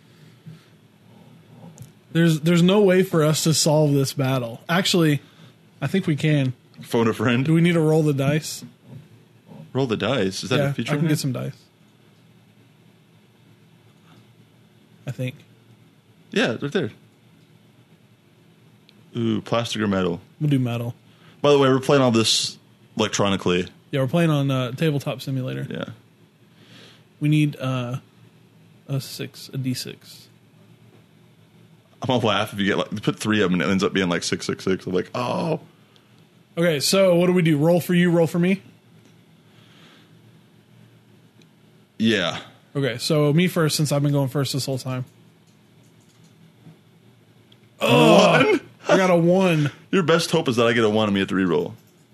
There's there's no way for us to solve this battle. Actually, I think we can. Phone a friend. Do we need to roll the dice? Roll the dice? Is that yeah, a feature? I can get some dice. I think. Yeah, right there. Ooh, plastic or metal? We'll do metal. By the way, we're playing all this electronically. Yeah, we're playing on uh, Tabletop Simulator. Yeah. We need uh, a six, a D six. I'm gonna laugh if you get like put three of them and it ends up being like six six six. I'm like, oh. Okay, so what do we do? Roll for you, roll for me? Yeah. Okay, so me first since I've been going first this whole time. Oh, one? I got a one. Your best hope is that I get a one and me at the reroll.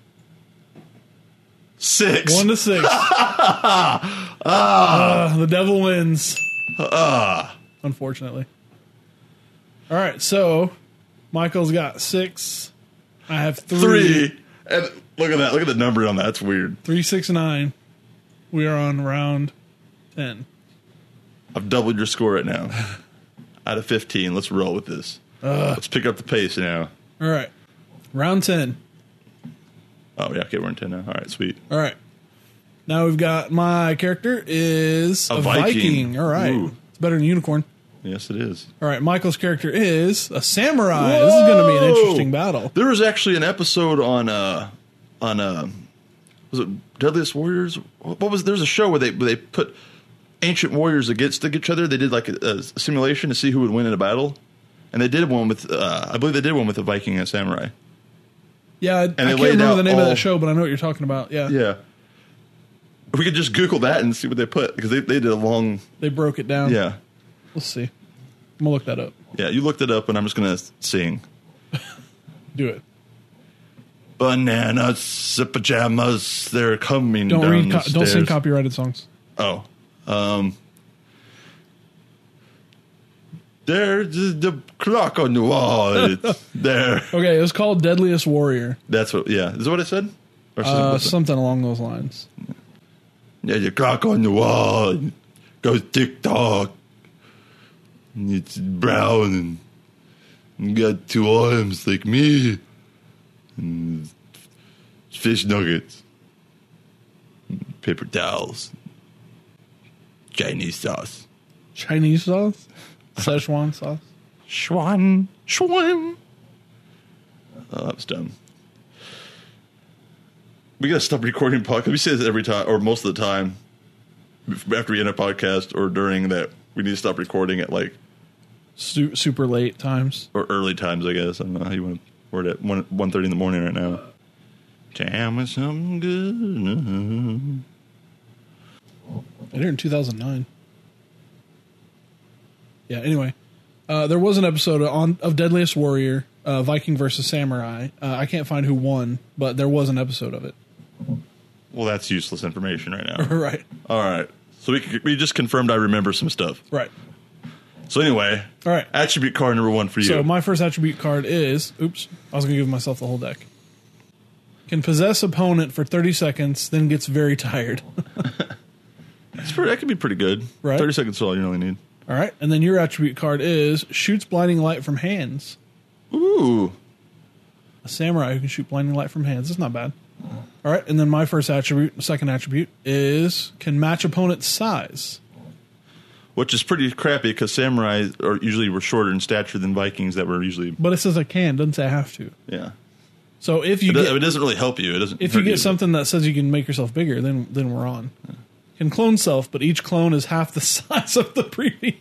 Six. One to six. ah. uh, the devil wins. Ah. Unfortunately. All right, so Michael's got six. I have three. Three. And look at that. Look at the number on that. That's weird. Three, six, nine. We are on round ten. I've doubled your score right now. Out of fifteen. Let's roll with this. Uh, Let's pick up the pace now. All right. Round ten. Oh, yeah. Okay, we're in ten now. All right, sweet. All right. Now we've got my character is a, a Viking. Viking. All right. Ooh. It's better than unicorn. Yes, it is. All right, Michael's character is a samurai. Whoa! This is going to be an interesting battle. There was actually an episode on uh on uh was it Deadliest Warriors? What was there's a show where they where they put ancient warriors against each other. They did like a, a simulation to see who would win in a battle, and they did one with uh, I believe they did one with a Viking and a samurai. Yeah, I, I can't remember the name of that show, but I know what you're talking about. Yeah, yeah. We could just Google that and see what they put because they they did a long. They broke it down. Yeah, let's see. I'm gonna look that up. Yeah, you looked it up, and I'm just gonna sing. Do it. Bananas, pajamas, they're coming don't down read, the co- Don't stairs. sing copyrighted songs. Oh, um, there's the clock on the wall. It's there. Okay, it was called Deadliest Warrior. That's what. Yeah, is that what I said? Or Uh, something along those lines. Yeah, the clock on the wall goes tick tock. It's brown and got two arms like me. And fish nuggets, paper towels, Chinese sauce, Chinese sauce, Szechuan sauce. Schwan, Schwan. Oh, that was dumb. We gotta stop recording podcasts. We say this every time, or most of the time, after we end a podcast or during that. We need to stop recording at like Su- super late times or early times. I guess I don't know how you want to. We're at one one thirty in the morning right now. Tell me something good. I did in two thousand nine. Yeah. Anyway, uh, there was an episode on of Deadliest Warrior, uh, Viking versus Samurai. Uh, I can't find who won, but there was an episode of it. Well, that's useless information right now. Right. All right. So we we just confirmed I remember some stuff. Right. So anyway, all right. Attribute card number one for you. So my first attribute card is, oops, I was going to give myself the whole deck. Can possess opponent for thirty seconds, then gets very tired. That's pretty, that could be pretty good. Right. thirty seconds is all you really need. All right. And then your attribute card is shoots blinding light from hands. Ooh. A samurai who can shoot blinding light from hands. That's not bad. All right. And then my first attribute, second attribute, is can match opponent's size. Which is pretty crappy because samurai are usually were shorter in stature than Vikings that were usually. But it says I can, doesn't say I have to. Yeah. So if you it, get, does, it doesn't really help you. It doesn't. If hurt you get something that says you can make yourself bigger, then then we're on. Yeah. Can clone self, but each clone is half the size of the previous.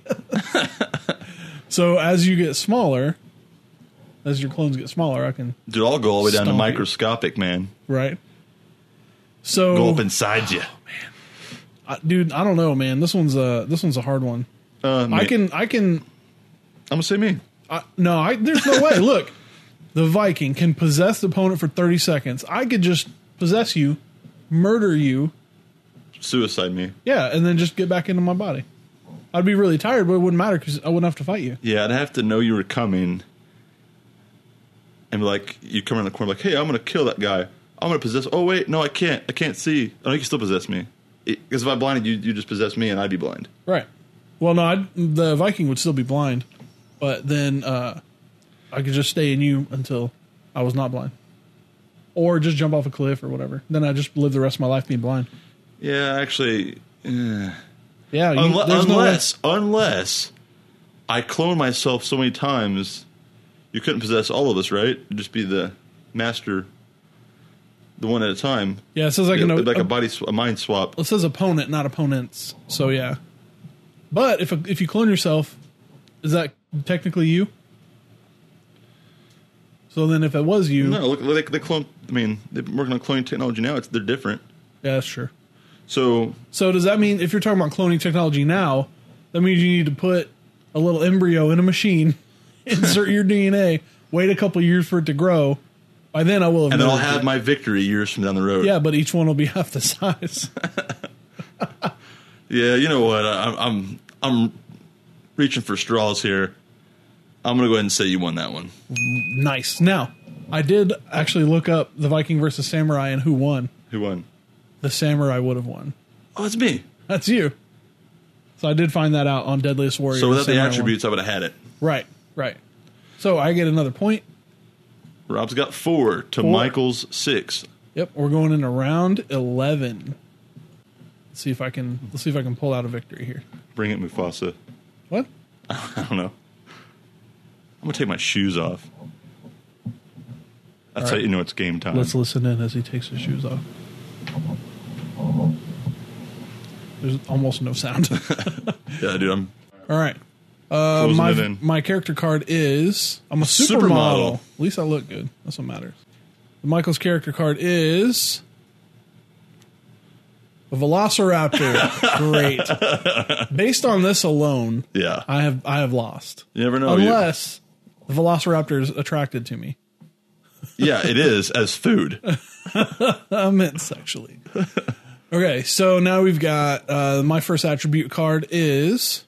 So as you get smaller, as your clones get smaller, I can. Dude, I'll go all the way down to stomp microscopic, you. man. Right. So go up inside you. Oh, man. I, dude, I don't know, man. This one's a this one's a hard one. Uh, I can I can. I'm gonna say me. I, no, I, there's no way. Look, the Viking can possess the opponent for thirty seconds. I could just possess you, murder you, suicide me. Yeah, and then just get back into my body. I'd be really tired, but it wouldn't matter because I wouldn't have to fight you. Yeah, I'd have to know you were coming, and be like, you come around the corner, like, hey, I'm gonna kill that guy. I'm gonna possess. Oh wait, no, I can't. I can't see. Oh, you can still possess me. Because if I blinded you, you just possess me, and I'd be blind. Right. Well, no, I'd, the Viking would still be blind, but then uh, I could just stay in you until I was not blind, or just jump off a cliff or whatever. Then I just live the rest of my life being blind. Yeah, actually. Uh, yeah. You, unle- there's unless, no unless I clone myself so many times, you couldn't possess all of us, right? It'd just be the master. The one at a time. Yeah, it says like, yeah, an, like a, a body, sw- a mind swap. It says opponent, not opponents. So yeah, but if if you clone yourself, is that technically you? So then, if it was you, no, look, they, they clone. I mean, they're working on cloning technology now. It's they're different. Yeah, that's true. So, so does that mean if you're talking about cloning technology now, that means you need to put a little embryo in a machine, insert your D N A, wait a couple years for it to grow. By then I will have. And then I'll have it. my victory years from down the road. Yeah, but each one will be half the size. Yeah, you know what? I'm, I'm I'm reaching for straws here. I'm gonna go ahead and say you won that one. Nice. Now, I did actually look up the Viking versus Samurai and who won. Who won? The Samurai would have won. Oh, it's me. That's you. So I did find that out on Deadliest Warrior. So without the, the Samurai attributes, won. I would have had it. Right, right. So I get another point. Rob's got four to four. Michael's six. Yep, we're going into round eleven. Let's see if I can. Let's see if I can pull out a victory here. Bring it, Mufasa. What? I don't know. I'm gonna take my shoes off. That's right. How you know it's game time. Let's listen in as he takes his shoes off. There's almost no sound. Yeah, dude. I'm All right. Uh, closing my it in. my character card is I'm a supermodel. Supermodel. At least I look good. That's what matters. Michael's character card is a Velociraptor. Great. Based on this alone, Yeah. I have I have lost. You never know. Unless the Velociraptor is attracted to me. You- yeah, it is as food. I meant sexually. Okay, so now we've got uh, my first attribute card is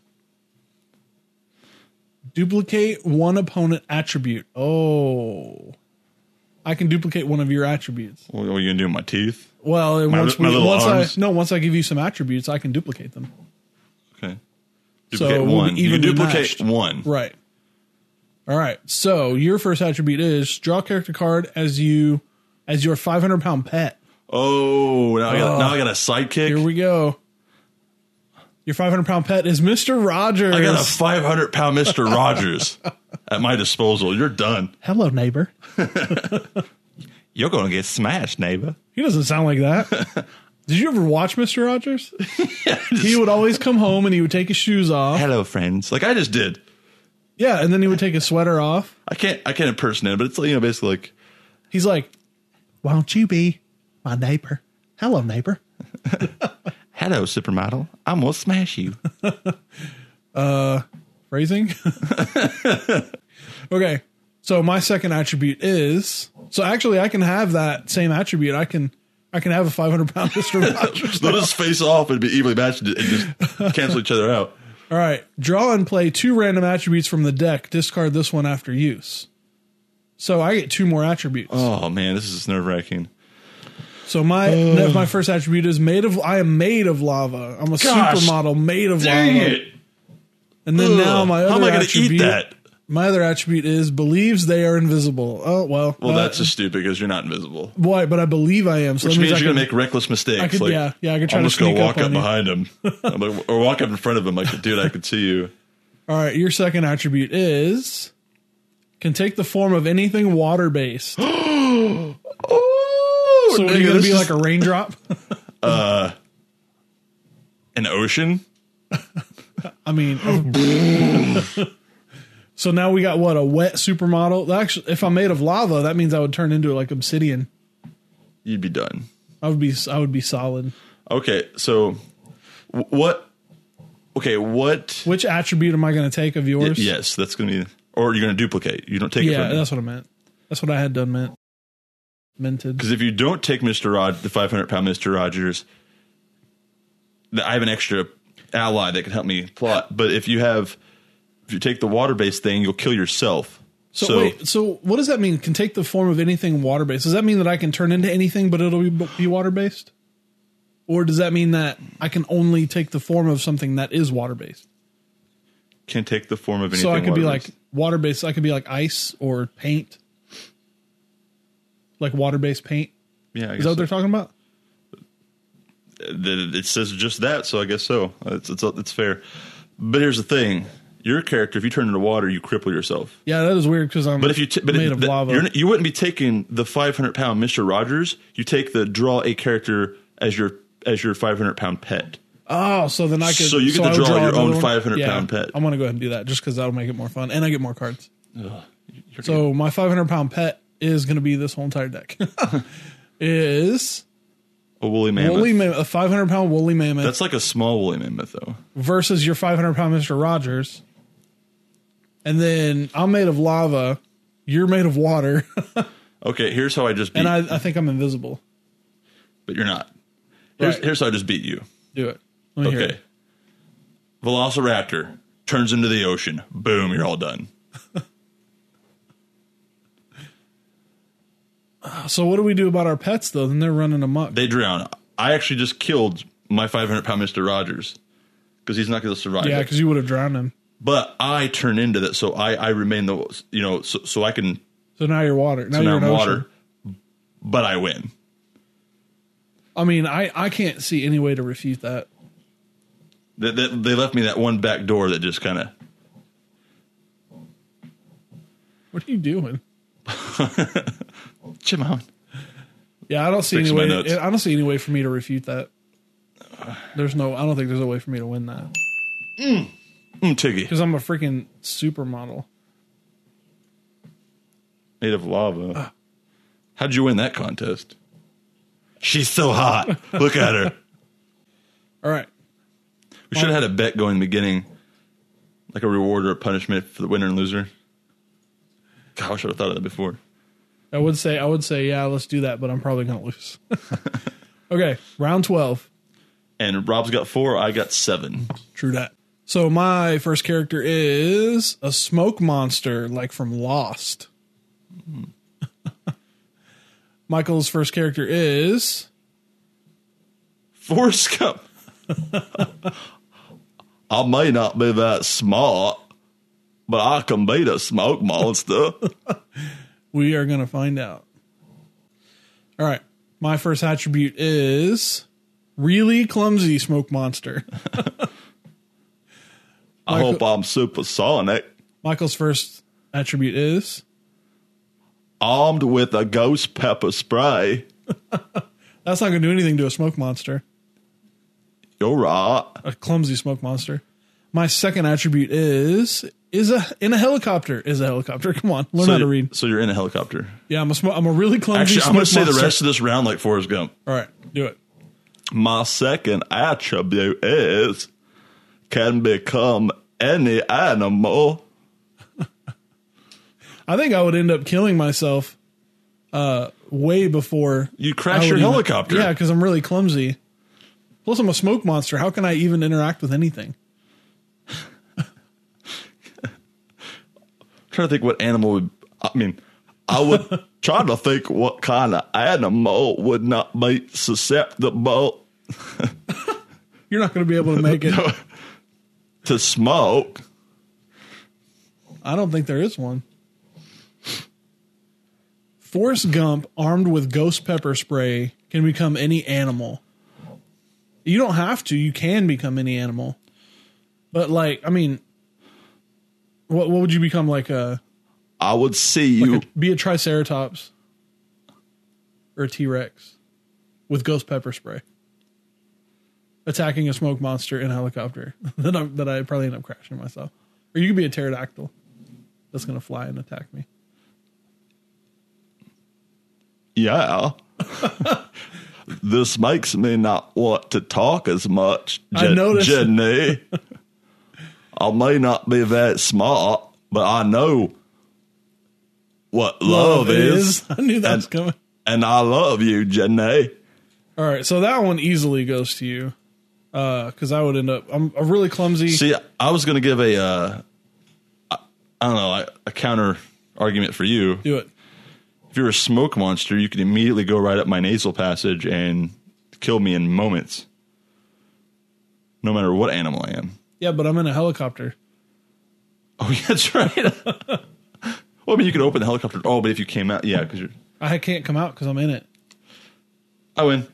duplicate one opponent attribute. Oh, I can duplicate one of your attributes. What are you gonna do? My teeth? Well, My- once my we, little once arms? I no, once I give you some attributes, I can duplicate them. Okay. So Duplicate we'll one. be You can evenly duplicate matched. one. Right. All right. So your first attribute is draw a character card as you as your five hundred pound pet. Oh, now I got, Oh. now I got a sidekick. Here we go. Your five hundred pound pet is Mister Rogers. I got a five hundred pound Mister Rogers at my disposal. You're done. Hello, neighbor. You're going to get smashed, neighbor. He doesn't sound like that. Did you ever watch Mister Rogers? He would always come home and he would take his shoes off. Hello, friends. Like I just did. Yeah, and then he would take his sweater off. I can't. I can't impersonate it, but it's, you know, basically like, He's like, won't you be my neighbor? Hello, neighbor. hello, supermodel. I'm going to smash you. Phrasing? Okay, so my second attribute is... So actually, I can have that same attribute. I can I can have a five hundred pound Mister Rogers. They'll just face off and be evenly matched and just cancel each other out. All right. Draw and play two random attributes from the deck. Discard this one after use. So I get two more attributes. Oh, man, this is nerve wracking. So my my first attribute is made of. I am made of lava. I'm a Gosh, supermodel made of Dang lava. it. And then Ugh, now my other how am I going to attribute. eat that? My other attribute is believes they are invisible. Oh well. Well, uh, that's just stupid because you're not invisible. why? But I believe I am. So Which that means means I you're can, going to make reckless mistakes. I could- like, yeah, yeah, I could try I'm to just gonna sneak walk up up on you. behind him. I'm like, or walk up in front of him like, dude, I could see you. All right. Your second attribute is can take the form of anything water based. So Oh, are you nigga, going to this be is like a raindrop? an ocean? I mean, so now we got what, a wet supermodel? Actually, if I'm made of lava, that means I would turn into like obsidian. You'd be done. I would be, I would be solid. Okay, so wh- what? Okay, what? Which attribute am I going to take of yours? Yes, that's going to be, or you're going to duplicate. You don't take it Yeah, from me. that's what I meant. That's what I had done meant. Minted. Because if you don't take Mister Rod, the five hundred pound Mister Rogers, th- I have an extra ally that can help me plot. But if you have, if you take the water based thing, you'll kill yourself. So, So, wait, so what does that mean? Can take the form of anything water based? Does that mean that I can turn into anything, but it'll be, be water based? Or does that mean that I can only take the form of something that is water based? can take the form of anything. So I could be like water-based. water based. I could be like ice or paint, like water based paint. yeah, I Is guess that what so. they're talking about? Th- it says just that, so I guess so. It's, it's it's fair. But here's the thing: your character, if you turn into water, you cripple yourself. Yeah, that is weird because I'm But if you t- but made it, of the- lava. you're, you wouldn't be taking the five hundred pound Mister Rogers. You take the draw a character as your as your five hundred pound pet. Oh, so then I could. So you get to I would draw your another own one? five hundred Yeah, pound pet. I'm gonna go ahead and do that just because that'll make it more fun, and I get more cards. Ugh, you're So my five hundred pound pet is gonna be this whole entire deck. Is a woolly mammoth. woolly mammoth, a five hundred pound woolly mammoth That's like a small woolly mammoth, though. versus your five hundred pound Mister Rogers, and then I'm made of lava. You're made of water, Okay, here's how I just beat. and I, I think I'm invisible. but you're not. Here's Right. here's how I just beat you. Do it. Let me hear Okay. it. Velociraptor turns into the ocean. Boom, you're all done. So what do we do about our pets though? Then they're running amok. They drown. I actually just killed my five hundred pound Mister Rogers because he's not going to survive. Yeah, it. because you would have drowned him. But I turn into that, so I, I remain the you know so, so I can So now you're water. Now so you're now an I'm ocean. water, but I win. I mean, I, I can't see any way to refute that. They, they, they left me that one back door that just kind of. What are you doing? Come on. Yeah, I don't see Fix any my way. notes. I don't see any way for me to refute that. There's no. I don't think there's a way for me to win that Mm, Tiggy. because I'm a freaking supermodel. Made of lava. How'd you win that contest? She's so hot. Look at her. All right. We should have had a bet going in the beginning, like a reward or a punishment for the winner and loser. God, I should have thought of that before. I would say. I would say. Yeah, let's do that. But I'm probably gonna lose. Okay, round twelve. And Rob's got four. I got seven. True that. So my first character is a smoke monster, like from Lost. Michael's first character is Forrest Gump. I may not be that smart, but I can beat a smoke monster. we are going to find out. All right. My first attribute is really clumsy smoke monster. I hope I'm supersonic. Michael's first attribute is Armed with a ghost pepper spray. that's not going to do anything to a smoke monster. You're right. A clumsy smoke monster. My second attribute is is a in a helicopter. Is a helicopter. Come on, learn so, how to read. So you're in a helicopter. Yeah, I'm a sm- I'm a really clumsy. Actually, I'm smoke going to say monster. the rest of this round like Forrest Gump. All right, do it. My second attribute is can become any animal. I think I would end up killing myself uh, way before You I crash would your even- helicopter. Yeah, because I'm really clumsy. Plus, I'm a smoke monster. How can I even interact with anything? I'm trying to think what animal would. I mean, I would try to think what kind of animal would not be susceptible You're not going to be able to make it. to smoke. I don't think there is one. Forrest Gump, armed with ghost pepper spray, can become any animal. You don't have to. You can become any animal. But, like, I mean, what what would you become? Like a, I would see you. like a be a Triceratops or a T-Rex with ghost pepper spray, attacking a smoke monster in a helicopter that I that I probably end up crashing myself. Or you could be a pterodactyl that's going to fly and attack me. Yeah. This makes me not want to talk as much, I Je- noticed. Jenny. I may not be that smart, but I know what love, is. I knew that and, was coming. and I love you, Jenny. All right, so that one easily goes to you because I would end up. I'm a really clumsy. See, I was going to give a, uh, I, I don't know, a, a counter argument for you. Do it. If you're a smoke monster, you can immediately go right up my nasal passage and kill me in moments, no matter what animal I am. Yeah, but I'm in a helicopter. Oh, yeah, that's right. Well, I mean, you could open the helicopter. Oh, but if you came out, yeah, because you're. I can't come out because I'm in it. I win.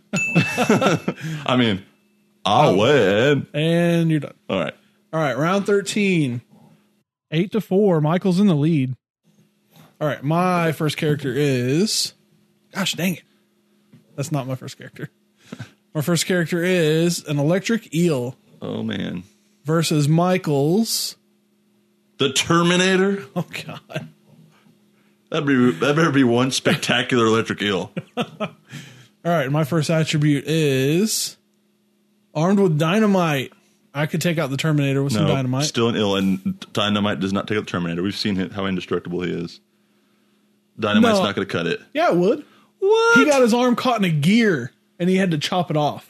I mean, I win. And you're done. All right. All right, round thirteen. Eight to four. Michael's in the lead. All right, my first character is. Gosh dang it. That's not my first character. My first character is an electric eel Oh, man. versus Michael's. The Terminator? Oh, God. That'd be, that better be one spectacular electric eel. All right, my first attribute is armed with dynamite. I could take out the Terminator with some No, dynamite. still an eel, and dynamite does not take out the Terminator. We've seen how indestructible he is. Dynamite's No. not going to cut it. Yeah, it would. What? He got his arm caught in a gear and he had to chop it off.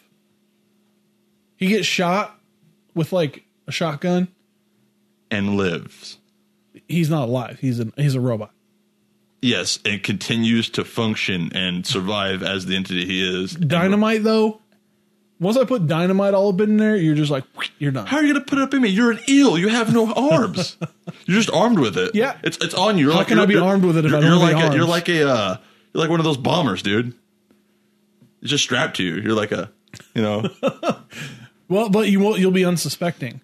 He gets shot with like a shotgun. And lives. He's not alive. He's a he's a robot. Yes, and continues to function and survive as the entity he is. Dynamite though, once I put dynamite all up in there, you're just like you're done. How are you going to put it up in me? You're an eel. You have no arms. You're just armed with it. Yeah. it's it's on you. You're How like, can I you're- be you're- armed with it if I you're- don't you're have like the a, You're arms? like a uh, you're like one of those bombers, dude. It's just strapped to you. You're like a, you know. Well, but you won't. You'll be unsuspecting.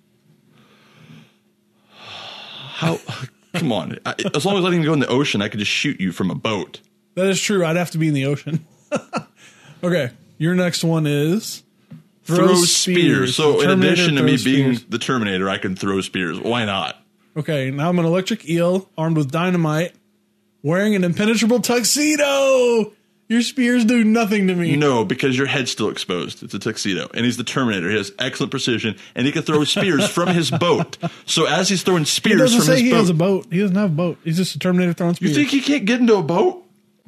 How? Come on. I, as long as I didn't go in the ocean, I could just shoot you from a boat. That is true. I'd have to be in the ocean. Okay, your next one is Throw, spears. So The in Terminator addition to me throws being spears. the Terminator, I can throw spears. Why not? Okay, now I'm an electric eel armed with dynamite, wearing an impenetrable tuxedo. Your spears do nothing to me. No, because your head's still exposed. It's a tuxedo. And he's the Terminator. He has excellent precision, and he can throw spears from his boat. So as he's throwing He spears doesn't from say his he boat. has a boat. He doesn't have a boat. He's just a Terminator throwing spears. You think he can't get into a boat?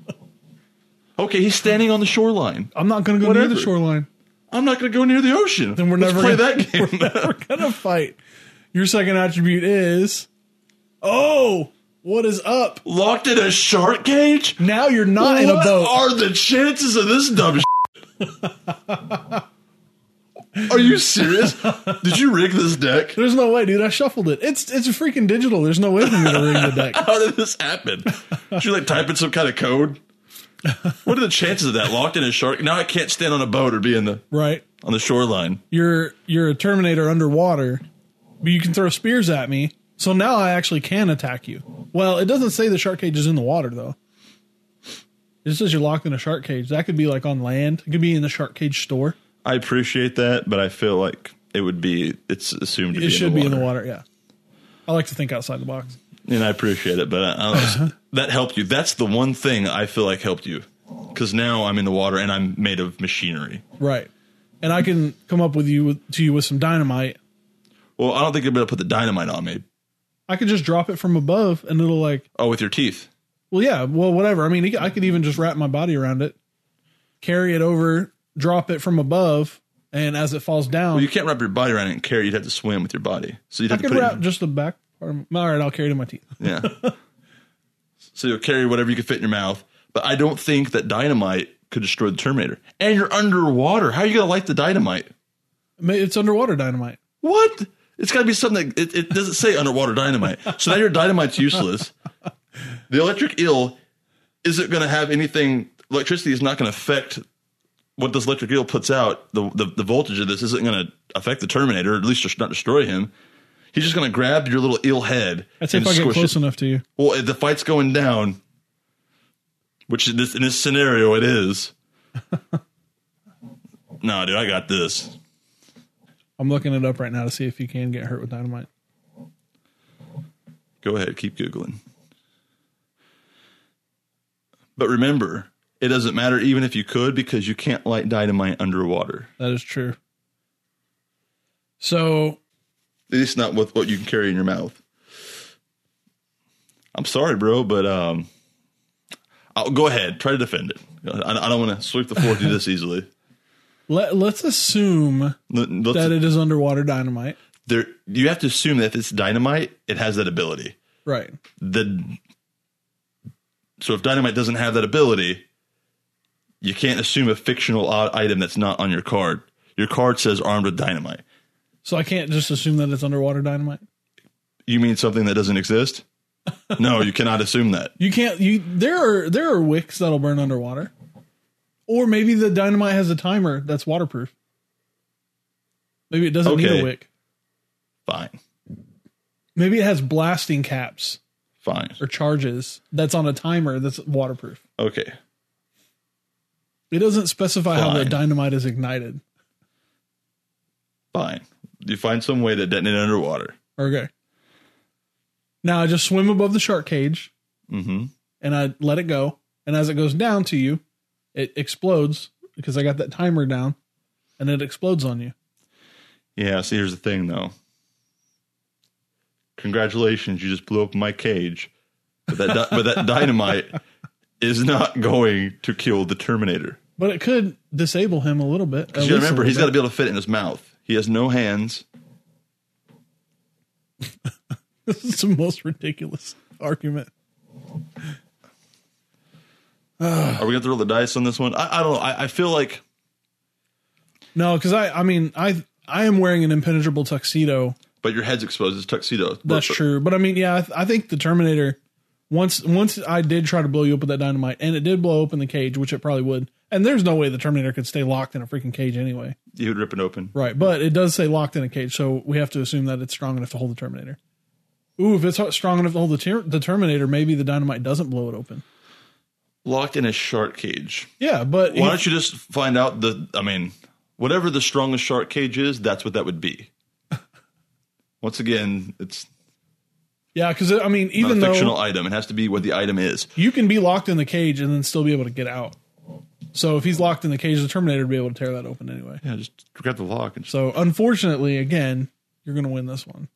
Okay, he's standing on the shoreline. I'm not going to go near Whatever. the shoreline. I'm not going to go near the ocean. Then we're Let's never play gonna, that game. We're never gonna fight. Your second attribute is, oh, what is up? Locked in a shark cage? Now you're not in a What boat. are the chances of this dumb shit? Are you serious? Did you rig this deck? There's no way, dude. I shuffled it. It's it's a freaking digital. There's no way for me to ring the deck. How did this happen? Did you like type in some kind of code? What are the chances of that? Locked in a shark? Now I can't stand on a boat or be in the Right. on the shoreline. You're you're a Terminator underwater, but you can throw spears at me. So now I actually can attack you. Well, it doesn't say the shark cage is in the water though. It says you're locked in a shark cage. That could be like on land. It could be in the shark cage store. I appreciate that, but I feel like it would be. It's assumed to It be. should in the be in water. the water. Yeah. I like to think outside the box. And I appreciate it, but I, I don't know, that helped you. That's the one thing I feel like helped you, because now I'm in the water and I'm made of machinery. Right. And I can come up with you with, to you with some dynamite. Well, I don't think you're able to put the dynamite on me. I could just drop it from above and it'll like, Oh, with your teeth. well, yeah, well, whatever. I mean, I could even just wrap my body around it, carry it over, drop it from above, and as it falls down, Well, you can't wrap your body around it and carry. You'd have to swim with your body. So you'd I have to could put wrap it. just the back part of my, all right, I'll carry it in my teeth. Yeah. So you'll carry whatever you can fit in your mouth. But I don't think that dynamite could destroy the Terminator. And you're underwater. How are you going to light the dynamite? It's underwater dynamite. What? It's got to be something. That, it, it doesn't say underwater dynamite. So now your dynamite's useless. The electric eel isn't going to have anything. Electricity is not going to affect what this electric eel puts out. The, the, the voltage of this isn't going to affect the Terminator, or at least just not destroy him. He's just going to grab your little eel head. That's if and I get squish close it. enough to you. Well, if the fight's going down, which in this, in this scenario it is. No, dude, I got this. I'm looking it up right now to see if you can get hurt with dynamite. Go ahead, keep Googling. But remember, it doesn't matter even if you could, because you can't light dynamite underwater. That is true. So, At least not with what you can carry in your mouth. I'm sorry, bro, but um, I'll go ahead. Try to defend it. I, I don't want to sweep the floor through this easily. let, let's assume Let- let's- that it is underwater dynamite. there, you have to assume that if it's dynamite, it has that ability. Right. The so if dynamite doesn't have that ability, you can't assume a fictional odd item that's not on your card. Your card says armed with dynamite. So I can't just assume that it's underwater dynamite. You mean something that doesn't exist? No, you cannot assume that. You can't. You there are there are wicks that'll burn underwater, or maybe the dynamite has a timer that's waterproof. Maybe it doesn't need Okay. a wick. Fine, Maybe it has blasting caps fine, or charges that's on a timer that's waterproof. okay, It doesn't specify how the Fine. dynamite is ignited. fine. You find some way to detonate it underwater. Okay. Now I just swim above the shark cage Mm-hmm. and I let it go. And as it goes down to you, it explodes because I got that timer down and it explodes on you. Yeah. See, here's the thing, though. Congratulations, you just blew up my cage, but that di- but that dynamite is not going to kill the Terminator. But it could disable him a little bit. Because you gotta remember, he's got to be able to fit in his mouth. He has no hands. This is the most ridiculous argument. Are we going to throw the dice on this one? I, I don't know. I, I feel like No, because I, I mean, I, I am wearing an impenetrable tuxedo. but your head's exposed as tuxedo. That's But- true. But I mean, yeah, I, th- I think the Terminator. Once, once I did try to blow you up with that dynamite, and it did blow open the cage, which it probably would. And there's no way the Terminator could stay locked in a freaking cage anyway. You would rip it open. Right, but it does say locked in a cage, so we have to assume that it's strong enough to hold the Terminator. Ooh, if it's strong enough to hold the, ter- the Terminator, maybe the dynamite doesn't blow it open. Locked in a shark cage. Yeah, but Why he- don't you just find out the, I mean, whatever the strongest shark cage is, that's what that would be. Once again, it's yeah, because I mean, not even a though fictional item. It has to be what the item is. you can be locked in the cage and then still be able to get out. So if he's locked in the cage, the Terminator would be able to tear that open anyway. Yeah, just grab the lock. And So unfortunately, again, you're going to win this one.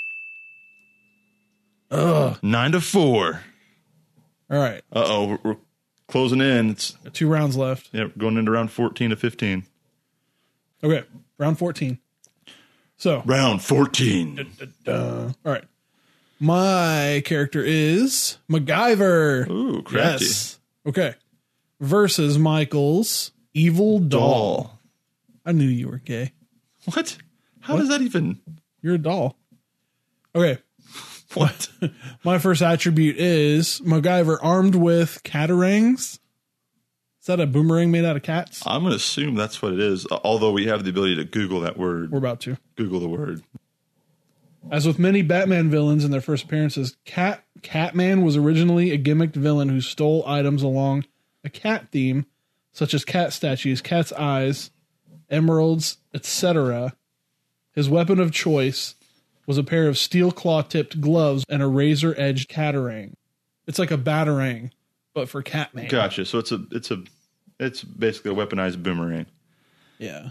Ugh. Nine to four. All right, Uh oh, we're, we're closing in. It's two rounds left. yeah, going into round fourteen to fifteen. Okay, round fourteen. So, Round fourteen. uh, all right. My character is MacGyver. Ooh, crafty. Yes. Okay. Versus Michael's evil doll. Doll. I knew you were gay. What? How does that even? You're a doll. Okay. What? My first attribute is MacGyver armed with catarangs. Is that a boomerang made out of cats? I'm going to assume that's what it is, although we have the ability to Google that word. We're about to. Google the word. As with many Batman villains in their first appearances, Cat Catman was originally a gimmicked villain who stole items along a cat theme, such as cat statues, cat's eyes, emeralds, et cetera. His weapon of choice was a pair of steel claw-tipped gloves and a razor-edged catarang. It's like a batarang, but for Catman. Gotcha. So it's a it's a it's basically a weaponized boomerang Yeah.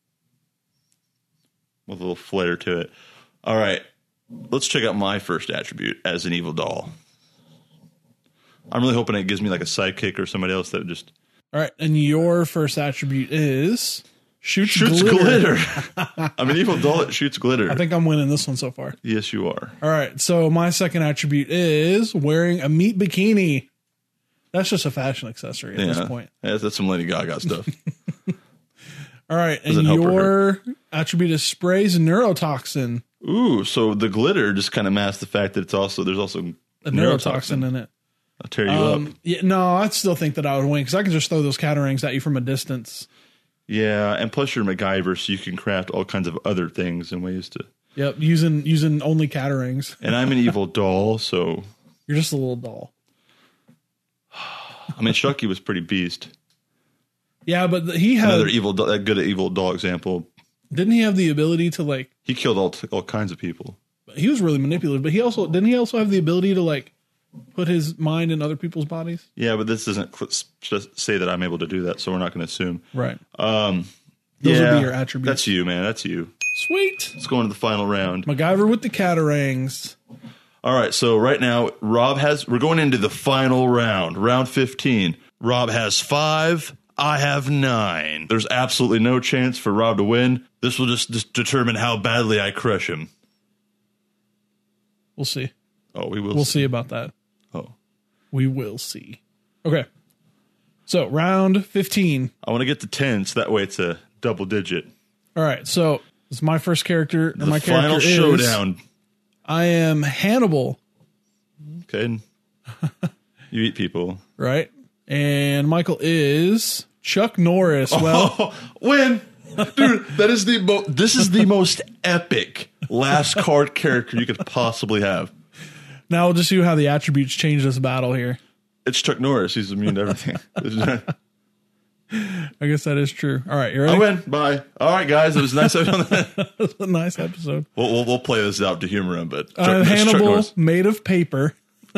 with a little flair to it. All right, let's check out my first attribute as an evil doll. I'm really hoping it gives me like a sidekick or somebody else that would just All right, and your first attribute is shoots, shoots glitter. glitter. I'm an evil doll that shoots glitter. I think I'm winning this one so far. Yes, you are. All right, so my second attribute is wearing a meat bikini. That's just a fashion accessory at Yeah, this point. Yeah, that's some Lady Gaga stuff. All right, and Doesn't help her your attribute is sprays neurotoxin. Ooh, so the glitter just kind of masks the fact that it's also there's also A neurotoxin in it. I'll tear you Um, up. yeah, no, I still think that I would win because I can just throw those catarangs at you from a distance. Yeah, and plus you're MacGyver, so you can craft all kinds of other things and ways to. Yep, using using only catarangs. And I'm an evil doll, so You're just a little doll. I mean Chucky was pretty beast. Yeah, but the, he had Another evil, do- that good evil doll example. didn't he have the ability to like? He killed all all kinds of people. He was really manipulative, but he also didn't he also have the ability to like put his mind in other people's bodies? Yeah, but this doesn't cl- just say that I'm able to do that, so we're not going to assume. Right. Um, Those yeah, would be your attributes. That's you, man. That's you. Sweet. Let's go into the final round. MacGyver with the catarangs. All right, so right now, Rob has, we're going into the final round, round fifteen. Rob has five, I have nine. There's absolutely no chance for Rob to win. This will just, just determine how badly I crush him. We'll see. Oh, we will We'll see about that. Oh, We will see. Okay. So round fifteen. I want to get to ten, so that way it's a double digit. All right. So this is my first character. And The my final character is showdown. I am Hannibal, Okay. You eat people. right? And Michael is Chuck Norris. Well, Oh, win. Dude, that is the mo- this is the most epic last card character you could possibly have. now we'll just see how the attributes change this battle here. It's Chuck Norris. He's immune to everything. I guess that is true. All right, you I ready? win. Bye. All right, guys. It was nice having you on that. That's a nice episode. We'll, we'll, we'll play this out to humor him, but Chuck, Uh, it's Chuck Hannibal Norris. made of paper.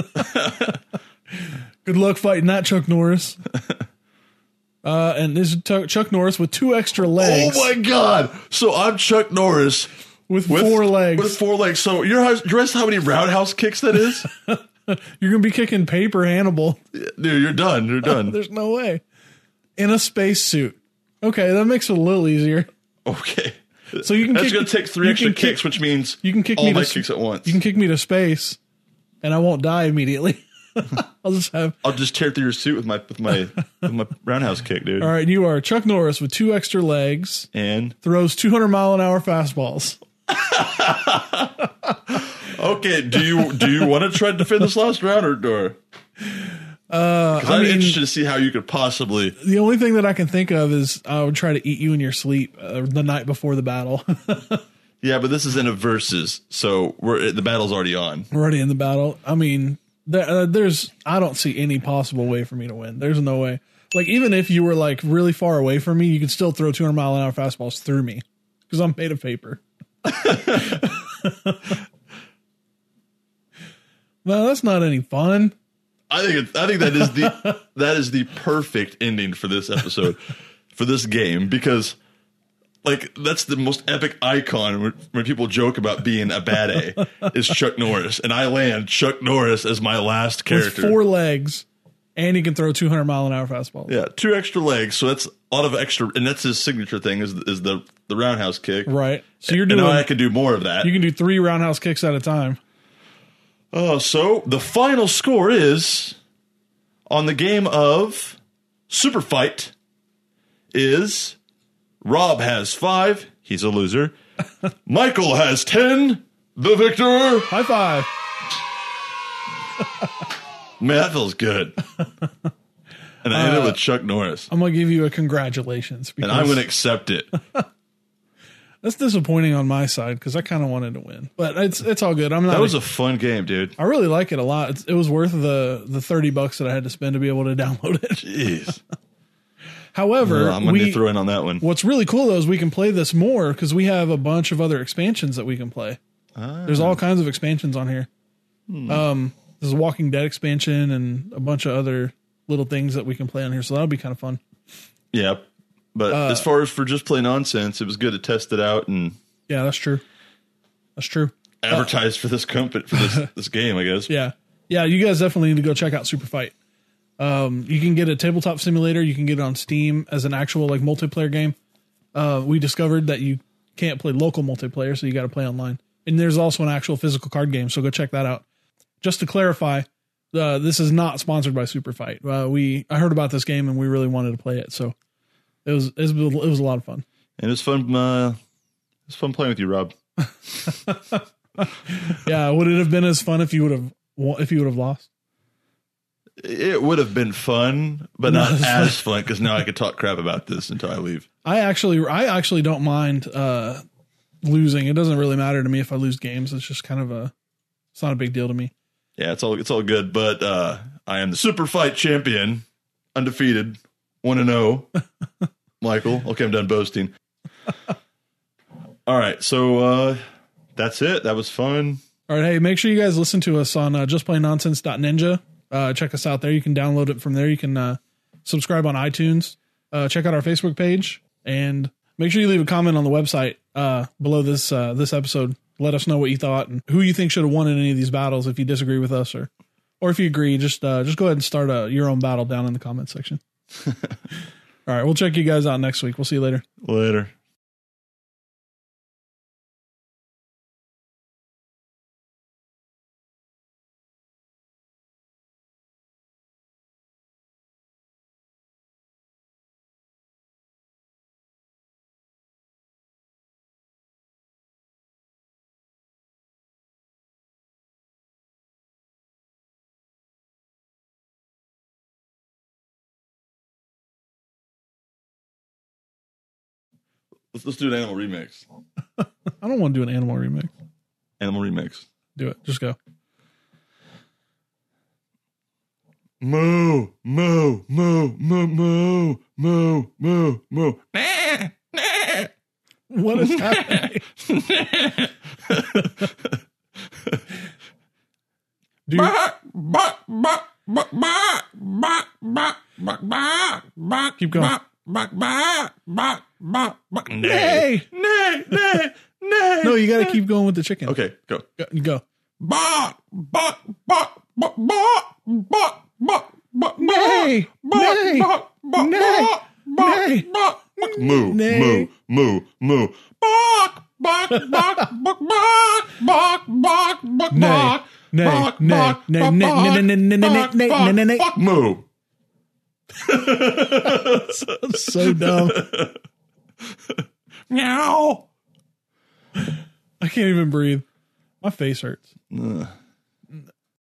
Good luck fighting that, Chuck Norris. Uh, and this is Chuck Chuck Norris with two extra legs. Oh my God! So I'm Chuck Norris with, with four legs. With four legs. So you're you realize how many roundhouse kicks that is? You're gonna be kicking paper Hannibal. Dude, you're done. You're done. There's no way. In a spacesuit. Okay, that makes it a little easier. Okay. So you can That's kick, going to take three you extra can kick- kicks, which means you can kick all me my to, kicks at once. You can kick me to space, and I won't die immediately. I'll just have. I'll just tear through your suit with my with my with my roundhouse kick, dude. All right, you are Chuck Norris with two extra legs. And Throws two hundred mile an hour fastballs. okay, do you do you want to try to defend this last round or? or? Uh, I I'm mean- interested to see how you could possibly. The only thing that I can think of is I would try to eat you in your sleep uh, the night before the battle. Yeah, but this is in a versus, so we're the battle's already on. We're already in the battle. I mean, There, uh, there's, I don't see any possible way for me to win. There's no way. Like, even if you were like really far away from me, you could still throw two hundred mile an hour fastballs through me because I'm made of paper. No, that's not any fun. I think it, I think that is the that is the perfect ending for this episode, for this game, because like that's the most epic icon when, when people joke about being a bad A is Chuck Norris, and I land Chuck Norris as my last character. With four legs, and he can throw two hundred mile an hour fastballs. Yeah, two extra legs, so that's a lot of extra, and that's his signature thing is is the the roundhouse kick. Right. So you're doing. And now I can do more of that. You can do three roundhouse kicks at a time. Oh, so the final score is on the game of Super Fight is Rob has five. He's a loser. Michael has ten. The victor. High five. Man, that feels good. And I ended uh, with Chuck Norris. I'm going to give you a congratulations. And I'm going to accept it. That's disappointing on my side because I kind of wanted to win, but it's it's all good. I'm not. That was a fun game, dude. I really like it a lot. It's, it was worth the the thirty bucks that I had to spend to be able to download it. Jeez. However, well, I'm going to throw in on that one. What's really cool though is we can play this more because we have a bunch of other expansions that we can play. Ah. There's all kinds of expansions on here. Hmm. Um, there's a Walking Dead expansion and a bunch of other little things that we can play on here, so that'll be kind of fun. Yeah. But uh, as far as for just play nonsense, it was good to test it out and yeah, that's true. That's true. Advertise uh, for this company for this this game, I guess. Yeah, yeah. You guys definitely need to go check out Super Fight. Um, you can get a tabletop simulator. You can get it on Steam as an actual like multiplayer game. Uh, we discovered that you can't play local multiplayer, so you got to play online. And there's also an actual physical card game, so go check that out. Just to clarify, uh, this is not sponsored by Super Fight. Uh, we I heard about this game and we really wanted to play it, so. It was, it was it was a lot of fun. And it was fun. Uh, it was fun playing with you, Rob. Yeah, would it have been as fun if you would have if you would have lost? It would have been fun, but not, not as, as fun because now I could talk crap about this until I leave. I actually I actually don't mind uh, losing. It doesn't really matter to me if I lose games. It's just kind of a it's not a big deal to me. Yeah, it's all it's all good. But uh, I am the Super Fight champion, undefeated. One and zero, Michael. Okay, I'm done boasting. All right, so uh, that's it. That was fun. All right, hey, make sure you guys listen to us on uh, just play nonsense dot ninja. Uh, check us out there. You can download it from there. You can uh, subscribe on iTunes. Uh, check out our Facebook page, and make sure you leave a comment on the website uh, below this uh, this episode. Let us know what you thought and who you think should have won in any of these battles. If you disagree with us, or or if you agree, just uh, just go ahead and start a, your own battle down in the comment section. All right, we'll check you guys out next week. We'll see you later. Later. Let's, let's do an animal remix. I don't want to do an animal remix. Animal remix. Do it. Just go. Moo, moo, moo, moo, moo, moo, moo, moo. Nah, nah. What is happening? Do you... Keep going. Nay, nay, nay, nay. No, you got to keep going with the chicken. Okay, go. Go. You go. Bark, bark, bark, bark, bark, bark, bark, bark, nay, nay, nay, nay, moo, moo, moo, moo. Bark, bark, bark, bark, bark, bark, bark, bark, nay, nay, nay, nay, nay, nay, nay, nay, nay, nay, nay, moo. So dumb. Meow. I can't even breathe. My face hurts. Ugh.